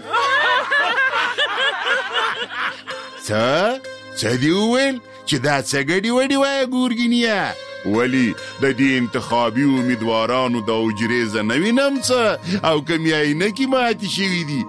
څه دی ویل چې دا څه ګډي وډي وای ګورګینیا ولی د دې انتخابي امیدوارانو د اوجرې زنوي نمڅ او کمیای نه کی ماتي شوی دي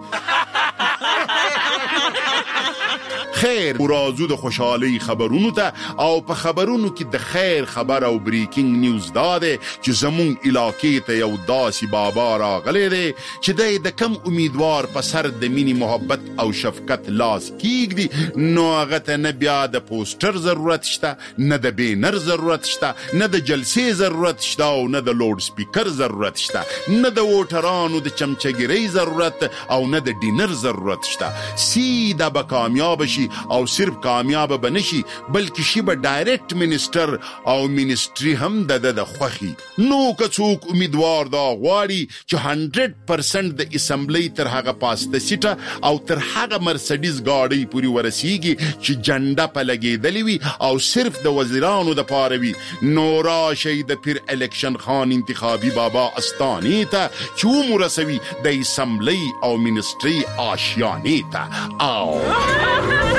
خیر ورازو د خوشحالي خبرونو ته او په خبرونو کې د خیر خبر او بریکینګ نیوز داده چې زمون علاقې ته یو داسي بابا راغلی دی چې د کم امیدوار په سر د مینی محبت او شفقت لاس کیږي نو هغه ته نه بیا د پوسټر ضرورت شته نه د بینر ضرورت شته نه د جلسې ضرورت شته او نه د لوډ سپیکر ضرورت شته نه د ووټرانو د چمچګرۍ ضرورت او نه د ډینر ضرورت شته سیده به کامیاب شي او صرف کامیاب بنشي بلکې شي به ډایرکټ منسٹر او منسټري هم د خوخي نو که څوک امیدوار دا غواړي چې 100% د اسمبلی تر هغه پاسته سیټه او تر هغه مرسډیز گاډي پوری ورسیږي چې جنډه په لګیدلې وي او صرف د وزیرانو د پاره وي نو راشي د پیر الیکشن خان انتخابي بابا استانی ته چې مرسوي د اسمبلی او منسټري آشیانه ته او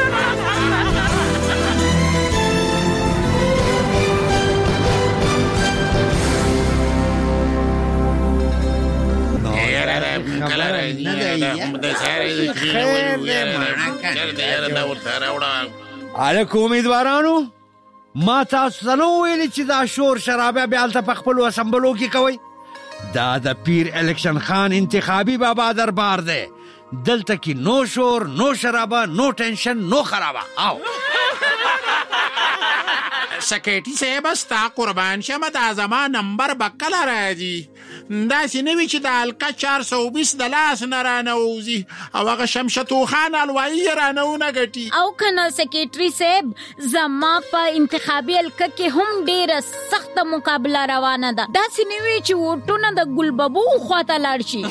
الکو امیدوارانو ما تاسو ته نو ویلي چې دا شور شرابه بیا هلته په خپلو اسمبلو کې کوئ دا د پیر الیکشن خان انتخابي بابا دربار دی دلته کې نو شور نو شرابه نو ټینشن نو خرابه او سکیټي صاحب ستا قربان شمه دا زما نمبر به کله راځي داسې نه وي چې د حلقه 420 د لاس نه رانوځي او هغه شمشتو خان الوایي یې رانونه ګټي او کنه سکیټري صاحب زما په انتخابي حلقه کې هم ډېره سخته مقابله روانه ده داسې نه وي چې ووټونه د ګلببو خواته لاړ شي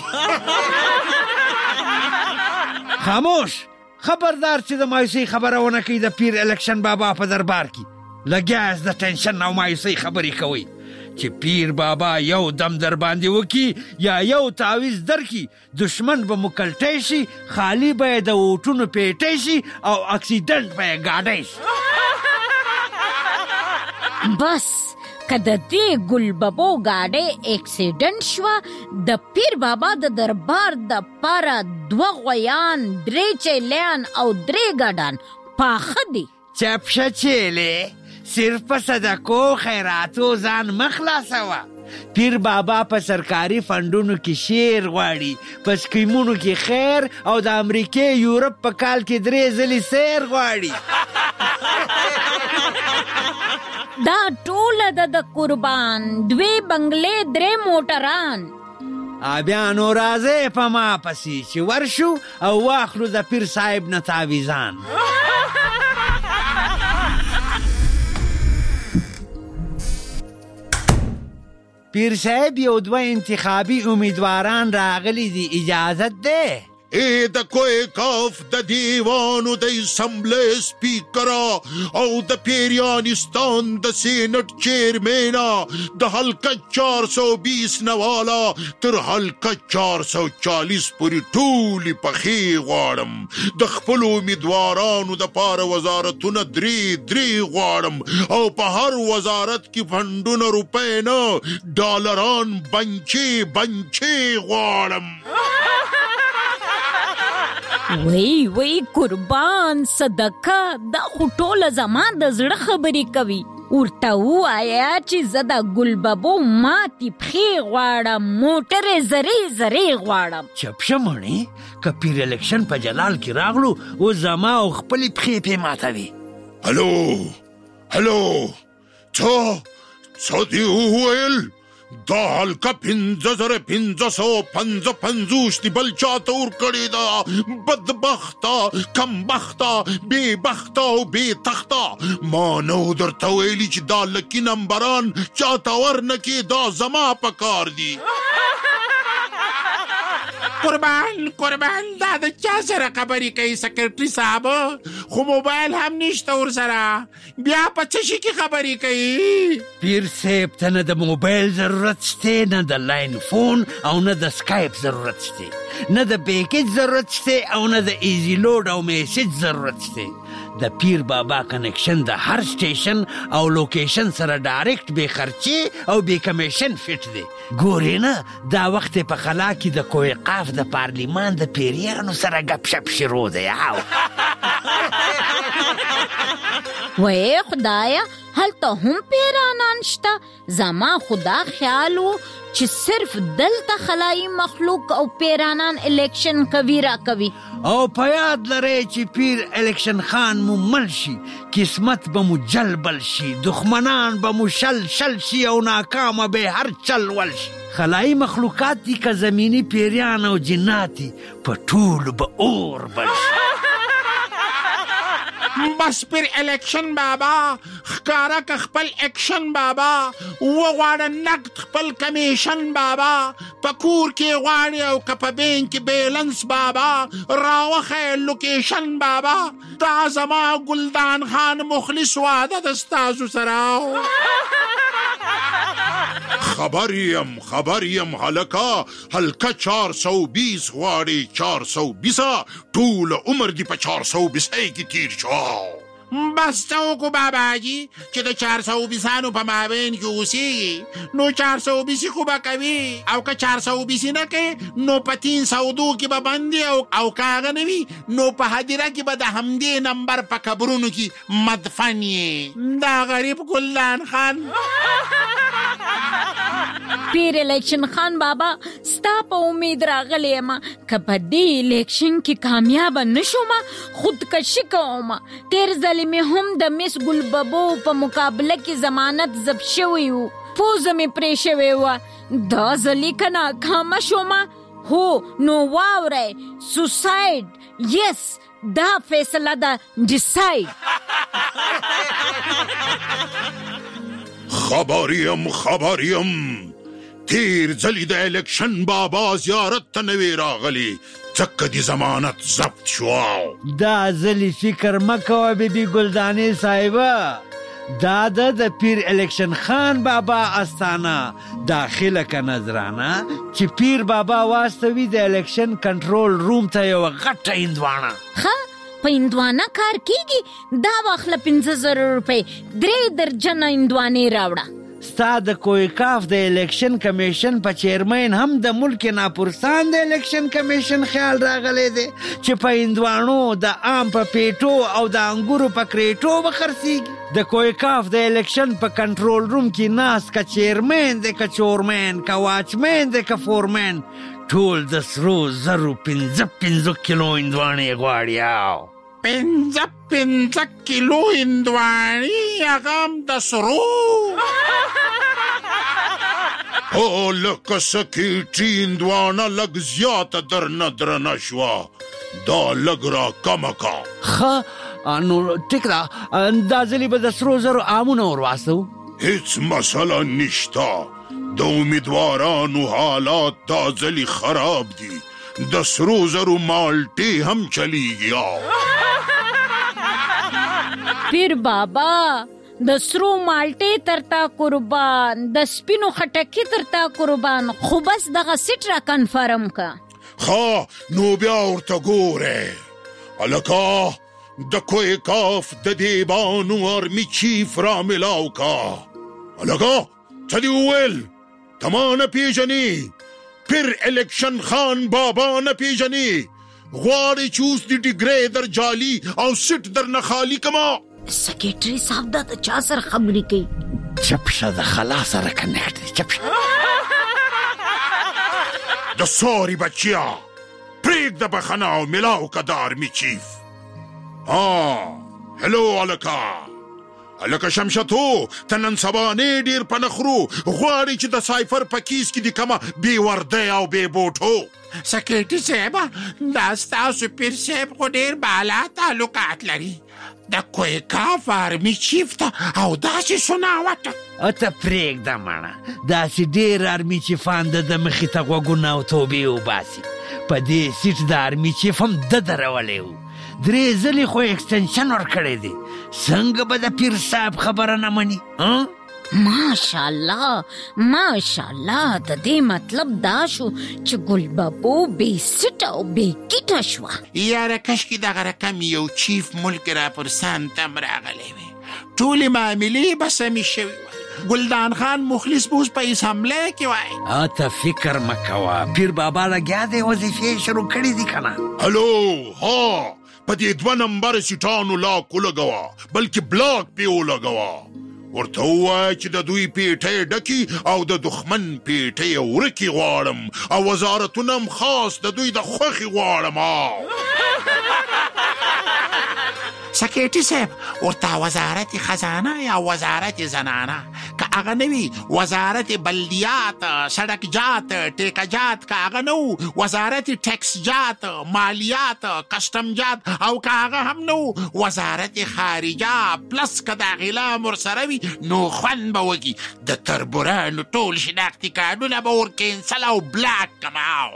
خاموش خبردار چې د مایوسۍ خبره ونه کوي د پیر الکشن بابا په دربار کې لګیاست د ټینشن او مایوسۍ خبرې کوي چې پیر بابا یو دم در باندې وکي یا یو تعویز درکي دشمن به مکلټی شي خالی به د ووټونو پیټی شي او اکسیډنټ به یې ګاډی شي بس که د دې ګلببو ګاډۍ اکسیډنټ شوه د پیر بابا د دربار د پاره 2 غویان 3 چیلیان او 3 ګډان پاخه دي چپشه چیلې صرف په صدقو خیراتو ځان مخلاصوه پیر بابا په سرکاري فندونو کې شیر غواړي په سکیمونو کې خیر او د امریکې یورپ په کال کې 3 ځلې سیر غواړي دا ټوله د قربان 2 بنگلې 3 موټران بیا نو راځئ په ما پسې چې ورشو او واخلو د پیر صاحب نه تعویزان پیر صاحب یو 2 انتخابي امیدواران راغلي دي اجازت ده د کوی کاف د دیوانو د اسمبلی سپیکرا او د پیریانستان د سینټ چیرمینا د حلقه 420 نوالا تر حلقه 440 پورې ټولې پخې غواړم د خپل امیدوارانو د پاره وزارتونه 3 غواړم او په هر وزارت کې فندونه روپۍ نه ډالران بنچې غواړم وی قربان صدقه دا خو ټوله زما د زړه خبرې کوي ورته ووایه چې زه د ګلببو ماتې پښې غواړم موټرې زرې غواړم چپشه مڼې که پیر الکشن په جلال کې راغلو او زما او خپلې پښې پې ماتوي هلو څه دې وویل دا حلقه 5555 دی بل چاته ورکړې ده بدبخته کمبخته بېبخته او بېتخته ما نو درته ویلي چې دا لکي نمبران چاته ورنکې دا زما په کار دي قربان دا د چا سره خبرې کوي سکرټري صاحب خو موبایل هم نشته ورسره بیا په څه شي کې خبرې کوي پیر صاحب ته نه د موبایل ضرورت شته نه د لاین فون او نه د سکایپ ضرورت شته نه د پیکیج ضرورت شته او نه د ایزی لوډ او میسیج ضرورت شته د پیر بابا کنیکشن د هر سټیشن او لوکیشن سره ډایرکټ بې خرچې او بې کمیشن فټ دی ګورې نه دا وخت په خلا کې د کوی قاف د پارلیمان د پیریانو سره ګپ شپ شروع دی وای خدایا هلته هم پیرانان شته زما خدا خیال و چې صرف دلته خلایي مخلوق او پیرانان الیکشن کوي او په یاد لرئ چې پیر الکشن خان مو مل شي قسمت به مو جلبل شي دښمنان به مو شل شي او ناکامه به هر چل ول شي خلایي مخلوقات دي که زمینی پیریان او جنات دي په ټولو به اور بل شي بس پیر الیکشن بابا ښکارا که خپل اکشن بابا وغواړه نقد خپل کمیشن بابا په کور کې غواړي او که په بینک کې بیلنس بابا راوښیه لوکیشن بابا دا زما ګلدان خان مخلص واده د ستاسو سره خبر یم هلکه حلقه 420 غواړي 420 ټول عمر دی په 420 کې تیر شو بس څه وکړو باباجي چې د 420 په مابین کې اوسېږي نو 420 خو به کوي او که 420 نه کوي نو په 302 کې به بندي او که هغه نه وي نو په هدیره کې به د همدې نمبر په قبرونو کې مدفن یې دا غریب ګلدان خان پیر الیکشن خان بابا ستا په امید راغلی یم که په دې الیکشن کې کامیابه نشوم خودکشي کوم. تیر ځلې مې هم د مس ګلببو په مقابله کې ضمانت ضبط شوی و، پوزه مې پرې شوې وه. دا ځلې که ناکامه شوم هو نو واورئ سوساید یس دا فیصله ده ډیساید. خبریم تیر ځلې د الیکشن بابا زیارت ته نوې راغلی ځکه د ضمانت ضبط شو. دا ځلې فکر مه کوه بیبي ګلدانې صاحبه، دا د پیر الیکشن خان بابا استانه داخله که نظرانه چې پیر بابا واستوي د الیکشن کنټرول روم ته یو غټه هندوانه. ښه په هندوانه کار کیږي؟ دا واخله 50,000 روپۍ 3 درجنه هندوانې راوړه. ستا د کویکاف د الیکشن کمیشن په چیرمین هم د ملک ناپرسان د الیکشن کمیشن خیال راغلی دی چې په هندوانو د آم په پیټو او د انګورو په کریټو به خرڅیږي. د کویکاف د الیکشن په کنټرول روم کې ناست که چیرمین دی که چورمین که واچمین دی که فورمین ټول د سرو زرو 15 کیلو هندوانې غواړي. 15 کیلو هندوانې هغه هم د سرو. او لکه سکیټي هندوانه لږ زیاته درنه درنه شوه، دا لږ را کمه کا. ښه نو ټیک ده، دا ځلې به د سرو زرو آمونه ور واستو. هیڅ مسله نشته، د امیدوارانو حالات دا ځلې خراب دي، د سرو زرو مالټې هم چلیږي. پیر بابا د سرو مالټې ترتا قربان، د سپینو خټکي ترتا قربان، خو بس دغه سیټ را کنفرم کا. ښه نو بیا ورته ګوره هلکه د کویکاف د دیبانو آرمي چیف را ملاو کا. هلکه څه دې وویل؟ ته ما نه پیژنې؟ پیر الیکشن خان بابا نه پیژنې؟ غواړې چې اوس د ډیګرې در جالي او سیټ درنه خالي کما؟ سیکریټري صاحب دا د چا سره خبرې کوي؟ چپ شه، د خلا سره کنیکټ دی. چپ شه. د سوري بچیا پرېږده بخښنه او ملاو که د آرمي چیف. هلو هلکه شمشتو ته نن سبانې ډېر په نخرو غواړې چې د سایفر په کیس کې د کمه بې وردی او بې بوټو. سکریټري صاحب دا ستاسو پیر صاحب خو ډېر بالا تعلقات لري د کویکاف آرمي چیف ته او داسې سناوټه. ته پرېږده ماڼه، داسې ډېر آرمي چیفان د مخې ته غوږونه او توبې وباسي. په دې سیټ د آرمي چیف هم ده درولی و، 3 ځلې خو ایکسټنشن ورکړی دی. څنګه به د پیر صاحب خبره نه مني؟ ماشاءالله د دې مطلب دا شو چې ګلببو بې سیټه او بې کیټه شوه. یاره کشکې دغه رقم یو چیف ملک راپرسان تم راغلی وی، ټولې معاملې به سمې شوي وای. ګلدان خان مخلص به اوس په اسامبلۍ کې وای. ته فکر مه کوه، پیر بابا لګیا دی، وظیفې شروع کړي دي که نه. هلو په دې 2 نمبر سیټانو لاک ولګوه، بلکې بلاک پې ولګوه. ورته ووایه چې د دوی پیټۍ ډکي او د دښمن پیټۍ ورکي غواړم او وزارتونه هم خاص د دوی د خوښې غواړم. سکریټري صاحب ورته وزارت خزانه یا وزارت زنانه که هغه نه وي، وزارت بلدیات، سړکجات، ټیکهجات که هغه نه و، وزارت ټیکسجات، مالیات، کسټمجات او که هغه هم نه و، وزارت خارجه پلس که د غلام ورسره وي نو خوند به وږي. د تربورانو ټول شناختي کارډونه به ور کینسل او بلاک کماو.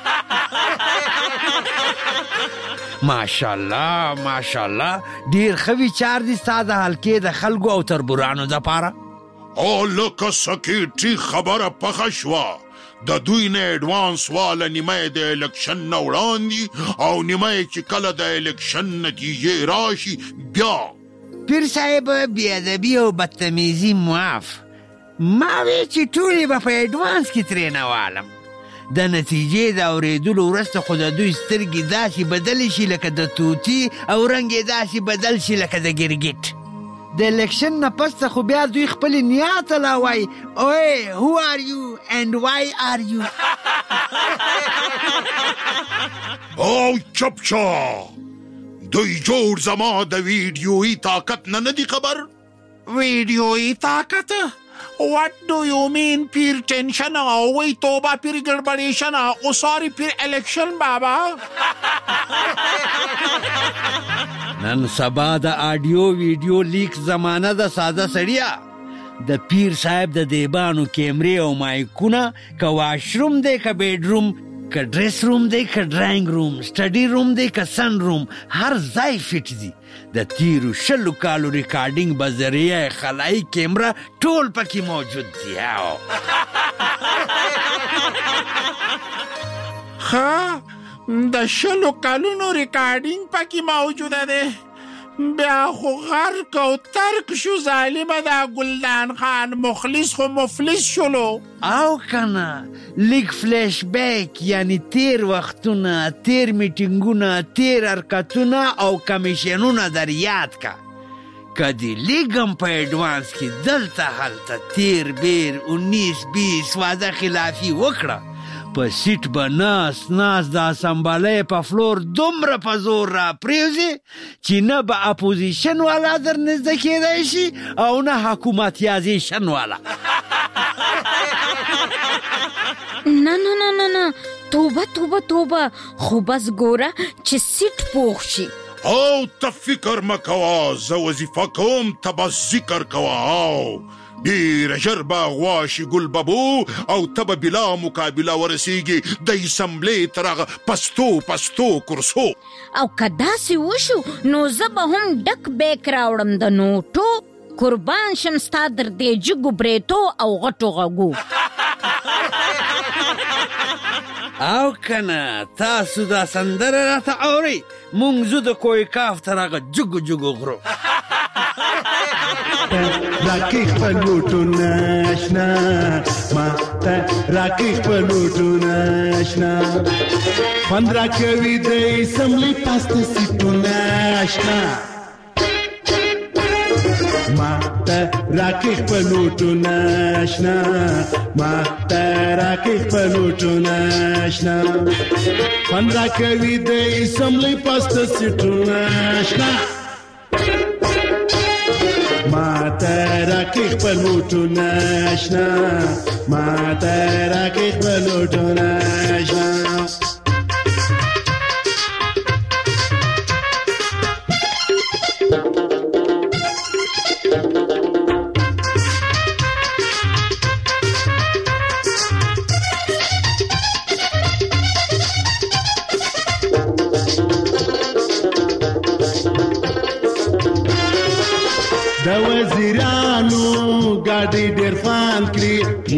ماشاءالله ډیر ښه ویچار دي ستا د حلقې د خلکو او تربورانو دپاره. لکه سکیټري خبره پخه شوه، د دوی نه ایډوانس واله نیمه د الیکشن نه وړاندې او نیمه چې کله د الیکشن نتیجې راشي بیا. پیر صاحب بیادبي او بدتمیزي معاف، ما وی چې ټولې به په ایډوانس کې ترېنه والم. د نتیجې د اورېدلو وروسته خو د دوی سترګې داسې بدلې شي لکه د توتي او رنګ یې داسې بدل شي لکه د ګرګټ. د الیکشن نه پسته خو بیا دوی خپلې نیا ته لا وایي اوی هو آر یو and why are you? او چپ شو. دوی جوړ زما د ویډیویي طاقت نه دی خبر. ویډیویي طاقت؟ What do you mean پیر ټینشن وی توبه پیر ګړبړیشن او سوري پیر الیکشن بابا؟ نن سبا د آډیو ویډیو لیک زمانه د ساده سړیا. د پیر صاحب د دیبانو کیمرې او مایکونه که واشروم دی که بیډروم که ډریس روم دی که ډرائنګ روم سټډي روم دی که سن روم هر ځای فټ دي. د تیرو 20 کالو ریکارډینګ به ذریعه خلایي کیمره ټول پکې موجود دي. ښه د 20 کالونو ریکارډینګ پکې موجوده دی. بیا خو غرق او ترک شو ظالمه دا ګلدان خان مخلص خو مفلس شلو. او کنه لیگ فلیش بیک یعنی تیر وختونه تیر میټینګونه تیر حرکتونه او کمیشنونه در یاد کا. کدی لیگم په ایڈوانس کې دلته هلته تیر بیر 19-20 وعده خلافی وکړه. په سیټ به ناس د اسمبلۍ په فلور دومره په زور را پریوزي چې نه به اپوزیشن والا در نزده کېدی شي او نه حکومتیازیشن والا. نه نه نه نه نه توبه توبه توبه خو بس ګوره چې سیټ پوخ شي. او ته فکر مه کوه زه وظیفه کوم ته به ذکر کوه. او ډېره ژر به غوا شي ګل ببو او ته به بلا مقابله ورسیږي د اسمبلۍ تر هغه پستو کرسو. او که داسې وشو نو زه به هم ډک بیک راوړم د نوټو قربان شم ستا در دې جګو بریتو او غټو غږو. او کنه تاسو دا سندره راته اورئ مونږ زو د کوی کاف تر هغه جګو غرو. راکې خپل لوټونه اشنا ما ته راکې خپل لوټونه اشنا خوند راکوي د اسمبلۍ پاسته سیټونه اشنا ما ته راکې خپل لوټونه اشنا ما ته راکې خپل لوټونه اشنا خوند راکوي د اسمبلۍ پاسته سیټونه اشنا ما ته راکې خپل لوټونه اشنا ما ته راکې خپل لوټونه اشنا. د وزیرانو ګاډي ډېر فان کړي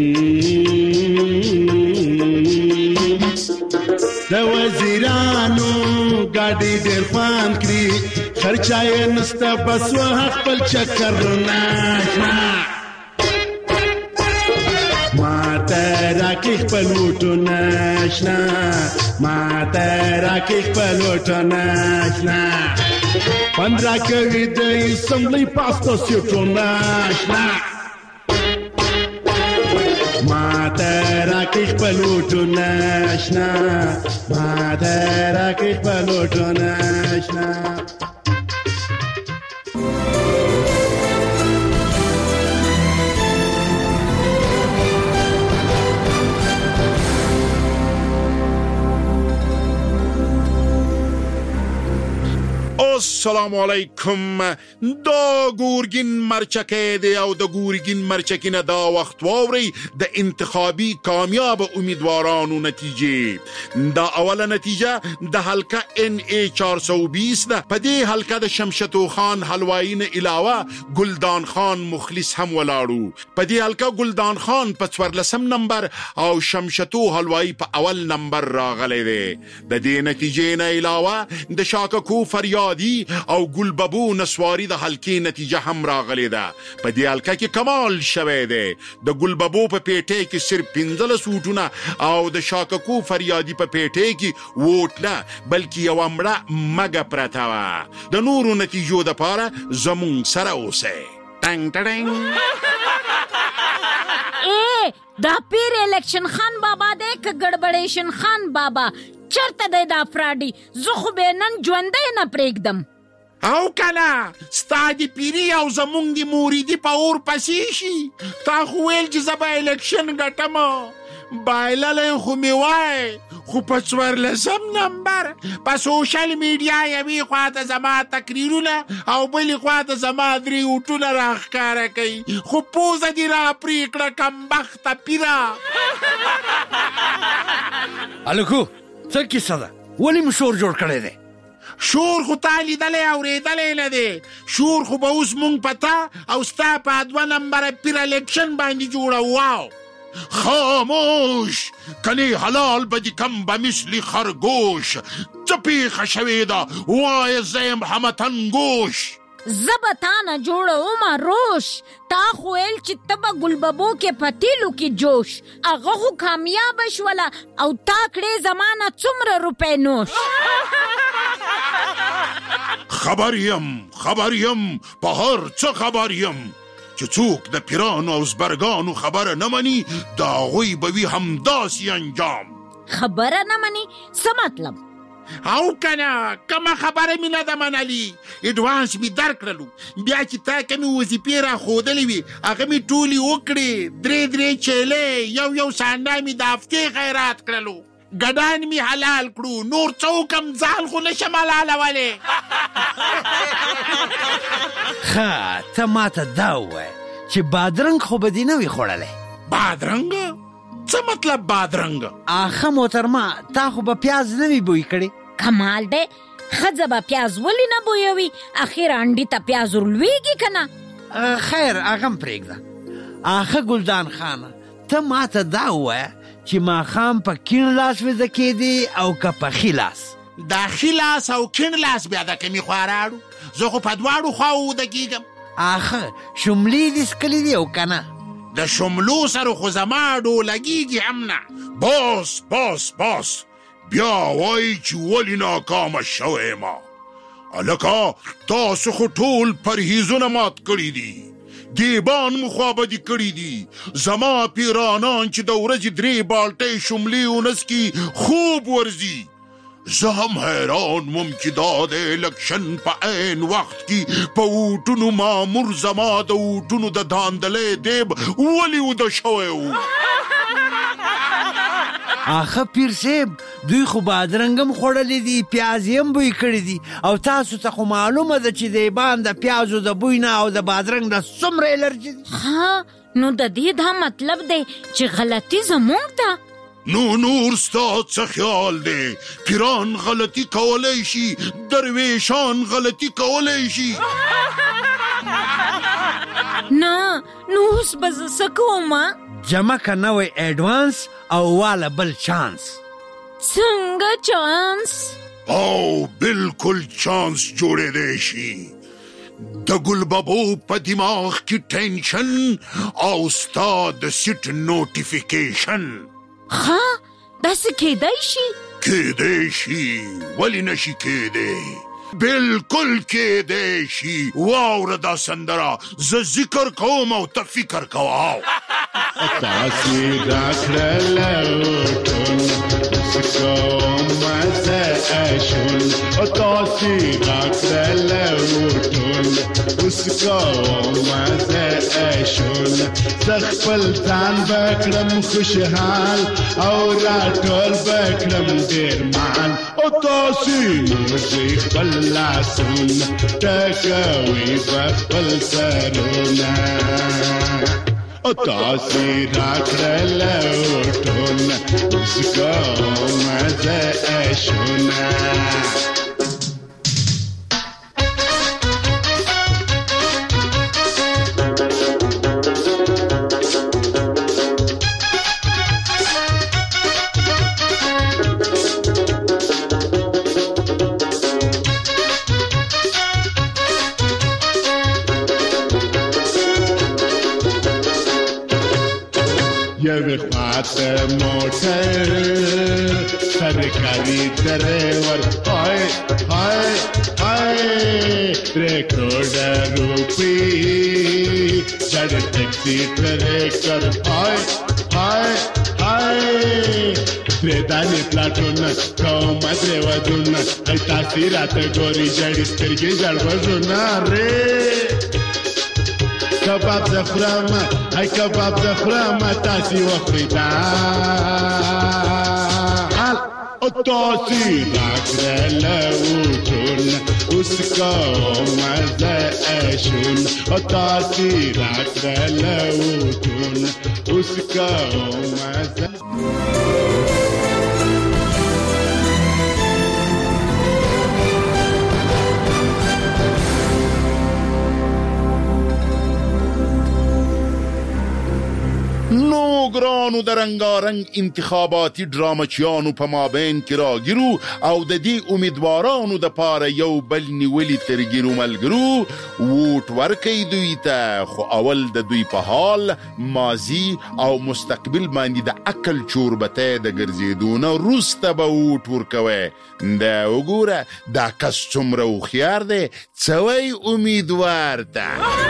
د وزیرانو ګاډي ډېر فان کړي خرچا یې نسته بس وه خپل چکرونه ما ته راکې خپل لوټونه اشنا ما ته راکې خپل لوټونه اشنا خوند راکوي د اسمبلۍ پاسته سیټونه اشنا ما ته راکې خپل لوټونه اشنا ما ته راکې خپل لوټونه اشنا. السلام علیکم. دا ګورګین مرچکې دی او د ګورګین مرچکې نه دا وخت واورئ د انتخابي کامیاب امیدوارانو نتیجې. دا اوله نتیجه د حلقه NA 420 ده. په دې حلقه د شمشتو خان حلوایی نه علاوه ګلدان خان مخلص هم ولاړو. په دې حلقه ګلدان خان په 14 نمبر او شمشتو حلوایی په اول نمبر راغلی دی. د دې نتیجې نه علاوه د شاککو فریادي او ګلببو نسواری د حلقې نتیجه هم راغلی ده. په دې حلقه کې کمال شوی دی. د ګلببو په پیټۍ کې صرف 15 سوټونه او د شاککو فریادي په پیټۍ کې ووټ نه بلکې یو مړه مګه پرته وه. د نورو نتیجو دپاره زمونږ سره اوسئ. ټنګ ټړنګ. دا پیر الیکشن خان بابا دی که ګړبړیشن خان بابا چرته دی دا فراډي؟ زه خو به نن ژوندی نه پرېږدم. او کنه ستا د پیري او زمونږ د موریدي په اور پسې شي. تا خو ویل چې زه به الیکشن ګټم، بایللی خو مې وای، خو په 14 نمبر په سوشل میډیا یوې خواته زما تقریرونه او بلې خواته زما 3 اوټونه راښکاره کوي، خو پوزه دې را پرې کړه کمبخته پیره. هلکو څه کیسه ده؟ ولې مې شور جوړ کړی دی؟ شور خو تا لیدلی اورېدلی نه دی، شور خو به اوس مونږ په تا او ستا په 2 نمبره پیر الیکشن باندې جوړوو. خاموش کنی حلال بدی کم بمثل خرگوش، څه پیښه شوې ده وایه زیم همتنګوش. زه به تا نه جوړومه روش، تا خو ویل چې ته به ګلببو کې په تیلو کې جوش، هغه خو کامیابه شوله او تا کړې زما نه څومره روپۍ نوش. خبر یم په هر څه خبر یم چې څوک د پیرانو او زبرګانو خبره نه مني د هغوی به وي همداسې انجام. خبره نه مني څه مطلب؟ او کنه کومه خبره مې نه ده منلي، اډوانس مې درکړلو، بیا چې تا کومې وظیفې راښودلې وي هغه مې ټولې وکړې، 3 چیلې یو سانډا مې د هفتې خیرات کړلو، ګډان مې حلال کړو، نور څه وکم ځان خو نشم حلالولی. ښه ته ماته دا ووایه چې بادرنګ خو به دې نه وي خوړلی؟ بادرنګ؟ څه مطلب بادرنګ؟ آخه محترمه تا خو به پیاز نه وي بوی کړی؟ کمال دی، ښځه به پیاز ولې نه بویوي؟ اخر انډي ته پیاز ورلویږي که نه؟ خیر هغه م پرېږده. آخه ګلدان خانه ته ماته دا ووایه چې ماښام په کیڼ لاس ویده کېدې او که په ښي لاس؟ دا ښي لاس او کیڼ لاس بیا د کومې خوا راړو؟ زه خو په 2 خواو وده کېږم. آخه شملې دې څکلې دي او که نه؟ د شملو سره خو زما ډولګېږي هم نه. باس بیا وایي چې ولې ناکامه شوی ما. هلکه تاسو خو ټول پرهیزونه مات کړي دي، دیبان مو خوابدي کړي دي، زما پیرانان چې د ورځې 3 بالټۍ شملې ونسکي خوب ورځي. زه هم حیران وم چې دا د الیکشن په عین وخت کې په اوټونو مامور زما د اوټونو د داندلې دیب ولې وده شوی و. آخه پیر صاحب دوی خو بادرنګ هم خوړلی دي، پیاز یې هم بوی کړي دي، او تاسو ته خو معلومه ده چې دیبان د پیازو د بوی نه او د بادرنګ نه څومره الرجي دي. ها نو د دې دا مطلب دی چې غلطي زمونږ ده؟ نور ستا څه خیال دی؟ پیران غلطي کولی شي، درویشان غلطي کولی شي. نه نو اوس به زه څه کومه؟ جمع که نوی ایڈوانس او والا بل چانس. څنګه چانس؟ او بالکل چانس جوړې دی شي. د ګلببو په دماغ کې ټینشن او ستا د سیټ نوټیفیکیشن. ها داسې کېدی شي؟ کېدی شي، ولې نشي کېدی؟ بالکل کېدی شي. واوره دا سندره، زه ذکر کوم او ته فکر کوه. تاسې راکړله ټول کومه زه اشول، تاسې راکړله ټول اوس کومه زه اشول، زه خپل ځان به کړم خوشحال او راټول به کړم ډېر مال، او تاسې نوځئ خپل لاسونه ټکوئ به خپل سرونه، تاسې راکړله ټول اوس کومه زه اشونه. یوی خواته موټر سرکاري ډریور، های 3 کروڑ روپی چڑ ټیکسي ټریکر، های های های پریدانی پلاټونه کوم درې ودونه ای تاثیرات ګوري جړې سترګې جړوژونه ری کباب د خرام ای کباب د خرام تاسو وخورئ دا او تاسو راکړل وټونه اوس کوم اشون او تاسو راکړل وټونه اوس کوم نو ګرانو د رنګارنګ انتخاباتي ډرامچیانو په مابین کې راګیرو او د دې امیدوارانو د پاره یو بل نیولي ترګیرو ملګرو ووټ ورکوي دوی ته خو اول د دوی په حال ماضي او مستقبل باندې د عقل چوربته د ګرځېدو نه وروسته به ووټ ورکوي دا وګوره دا کس څومره هوښیار دی څه وایي امیدوار ته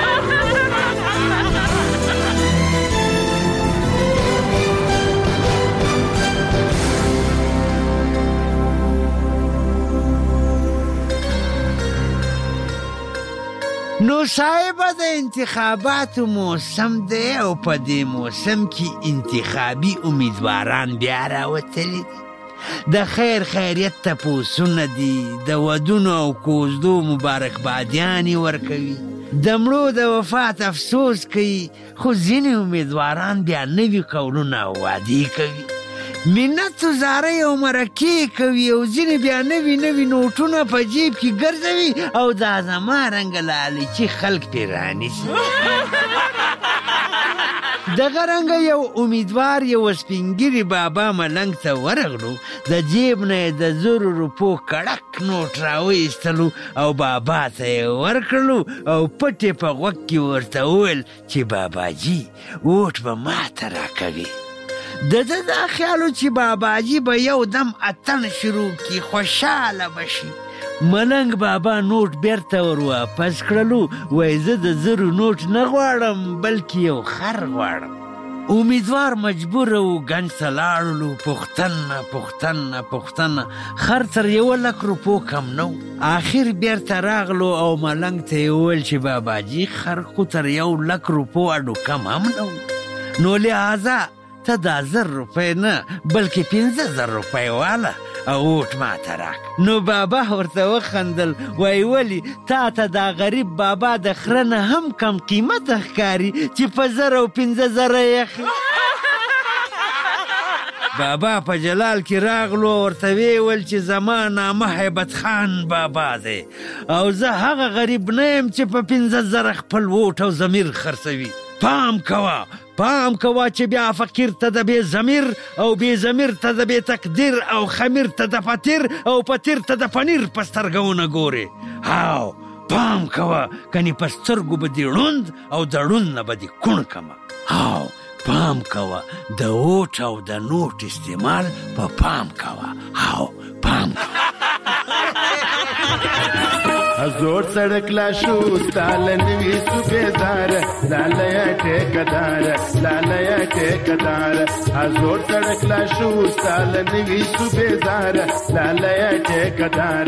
نو صاحب د انتخاباتو موسم دی او په دې موسم کې انتخابي امیدواران بیا راوتلي دي د خیر خیریت تپوسونه دي د ودونو او کوزدو مبارکبادیانې ورکوي د مړو د وفات افسوس کوي خو ځینې امیدواران بیا نوي قولونه او وعدې کوي منت و زارۍ او مرکې کوي او ځینې بیا نوي نوي نوټونه په جیب کې ګرځوي او دا زما رنګه لالچي خلک پرې رانیسي دغه رنګه یو امیدوار یو سپینګیري بابا ملنګ ته ورغلو د جیب نه یې د 100 روپو کړک نوټ راوایستلو او بابا ته یې ورکړلو او پټ یې په غوږ کې ورته وویل چې باباجي ووټ به ماته راکوي د ده دا خیالو چې باباجي به یو دم اتن شروع کی خوشحاله بشي ملنګ بابا نوټ بیرته ور واپس کړلو وایي زه د 100 نوټ نه غواړم بلکې یو خر غواړم امیدوار مجبور و ګنج ته لاړلو پوښتنه خر تر 100,000 روپو کم نو آخر بیرته راغلو او ملنګ ته یې وویل چې باباجي خر خو تر 100,000 روپو اډو کم هم نو نو لہذا ته دا 100 روپۍ نه بلکې 15,000 روپۍ واله او ووټ ماته راک نو بابا ورته وخندل وایي ولې تا ته دا غریب بابا د خره نه هم کم قیمته ښکاري چې په 1,000 او 15,000 یې بابا په جلال کې راغلو ورته ویل چې زما نامه هیبت خان بابا دی او زه هغه غریب نه یم چې په 15,000 خپل ووټ او ضمیر خرڅوي پام کوه چې بیا فقیر ته د بې ضمیر او بې ضمیر ته د بې تقدیر او خمیر ته د پتیر او پتیر ته د پنیر په سترګونه ګورې هاو پام کوه کنې په سترګو به دې ړوند او د ړوند نه به دې کوڼ کمه هاو پام کوه د ووټ او د نوټ استعمال په پام کوه هاو پام کوه زور سړک لا شو ستاله نوي صوبېدار لاله ټیکدار زور سړک لا شو ستاله نوي صوبېدار لاله ټیکدار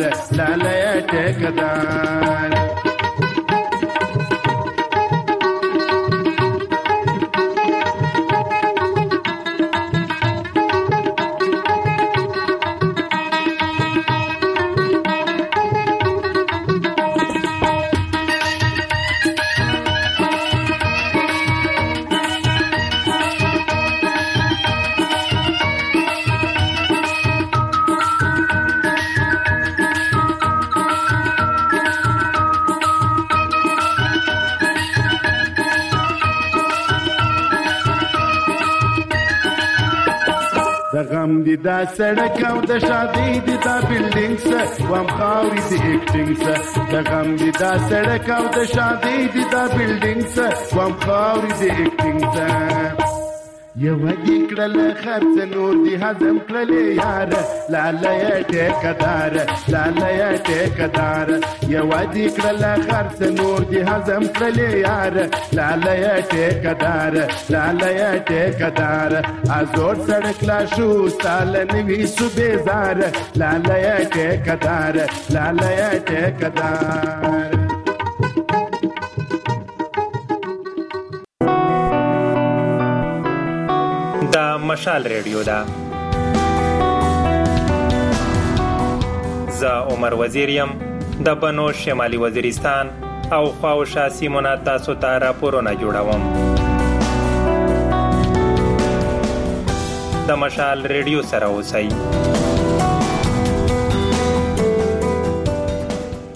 غم دي دا سړک او د شادي دي دا بلډینګز وام خاوري دي اکټینګز د غم دي دا سړک او د شادي دي دا بلډینګز وام خاوري دي اکټینګز یو دې کړل خرڅ نور دې هضم کړلې یار لاله یې ټیکدار لاله یې ټیکدار یو دې کړل خرڅ نور دې هضم کړلې یار لاله یې ټیکدار لاله یې ټیکدار ازور سړک لا شو سال نوي صوبېزار لاله یې ټیکدار لاله یې ټیکدار دا مشال ریډیو ده. زه عمر وزیر یم د بنو شمالي وزیرستان او خواوشا سیمونه تاسو ته راپورونه جوړوم. د مشال ریډیو سره اوسئ.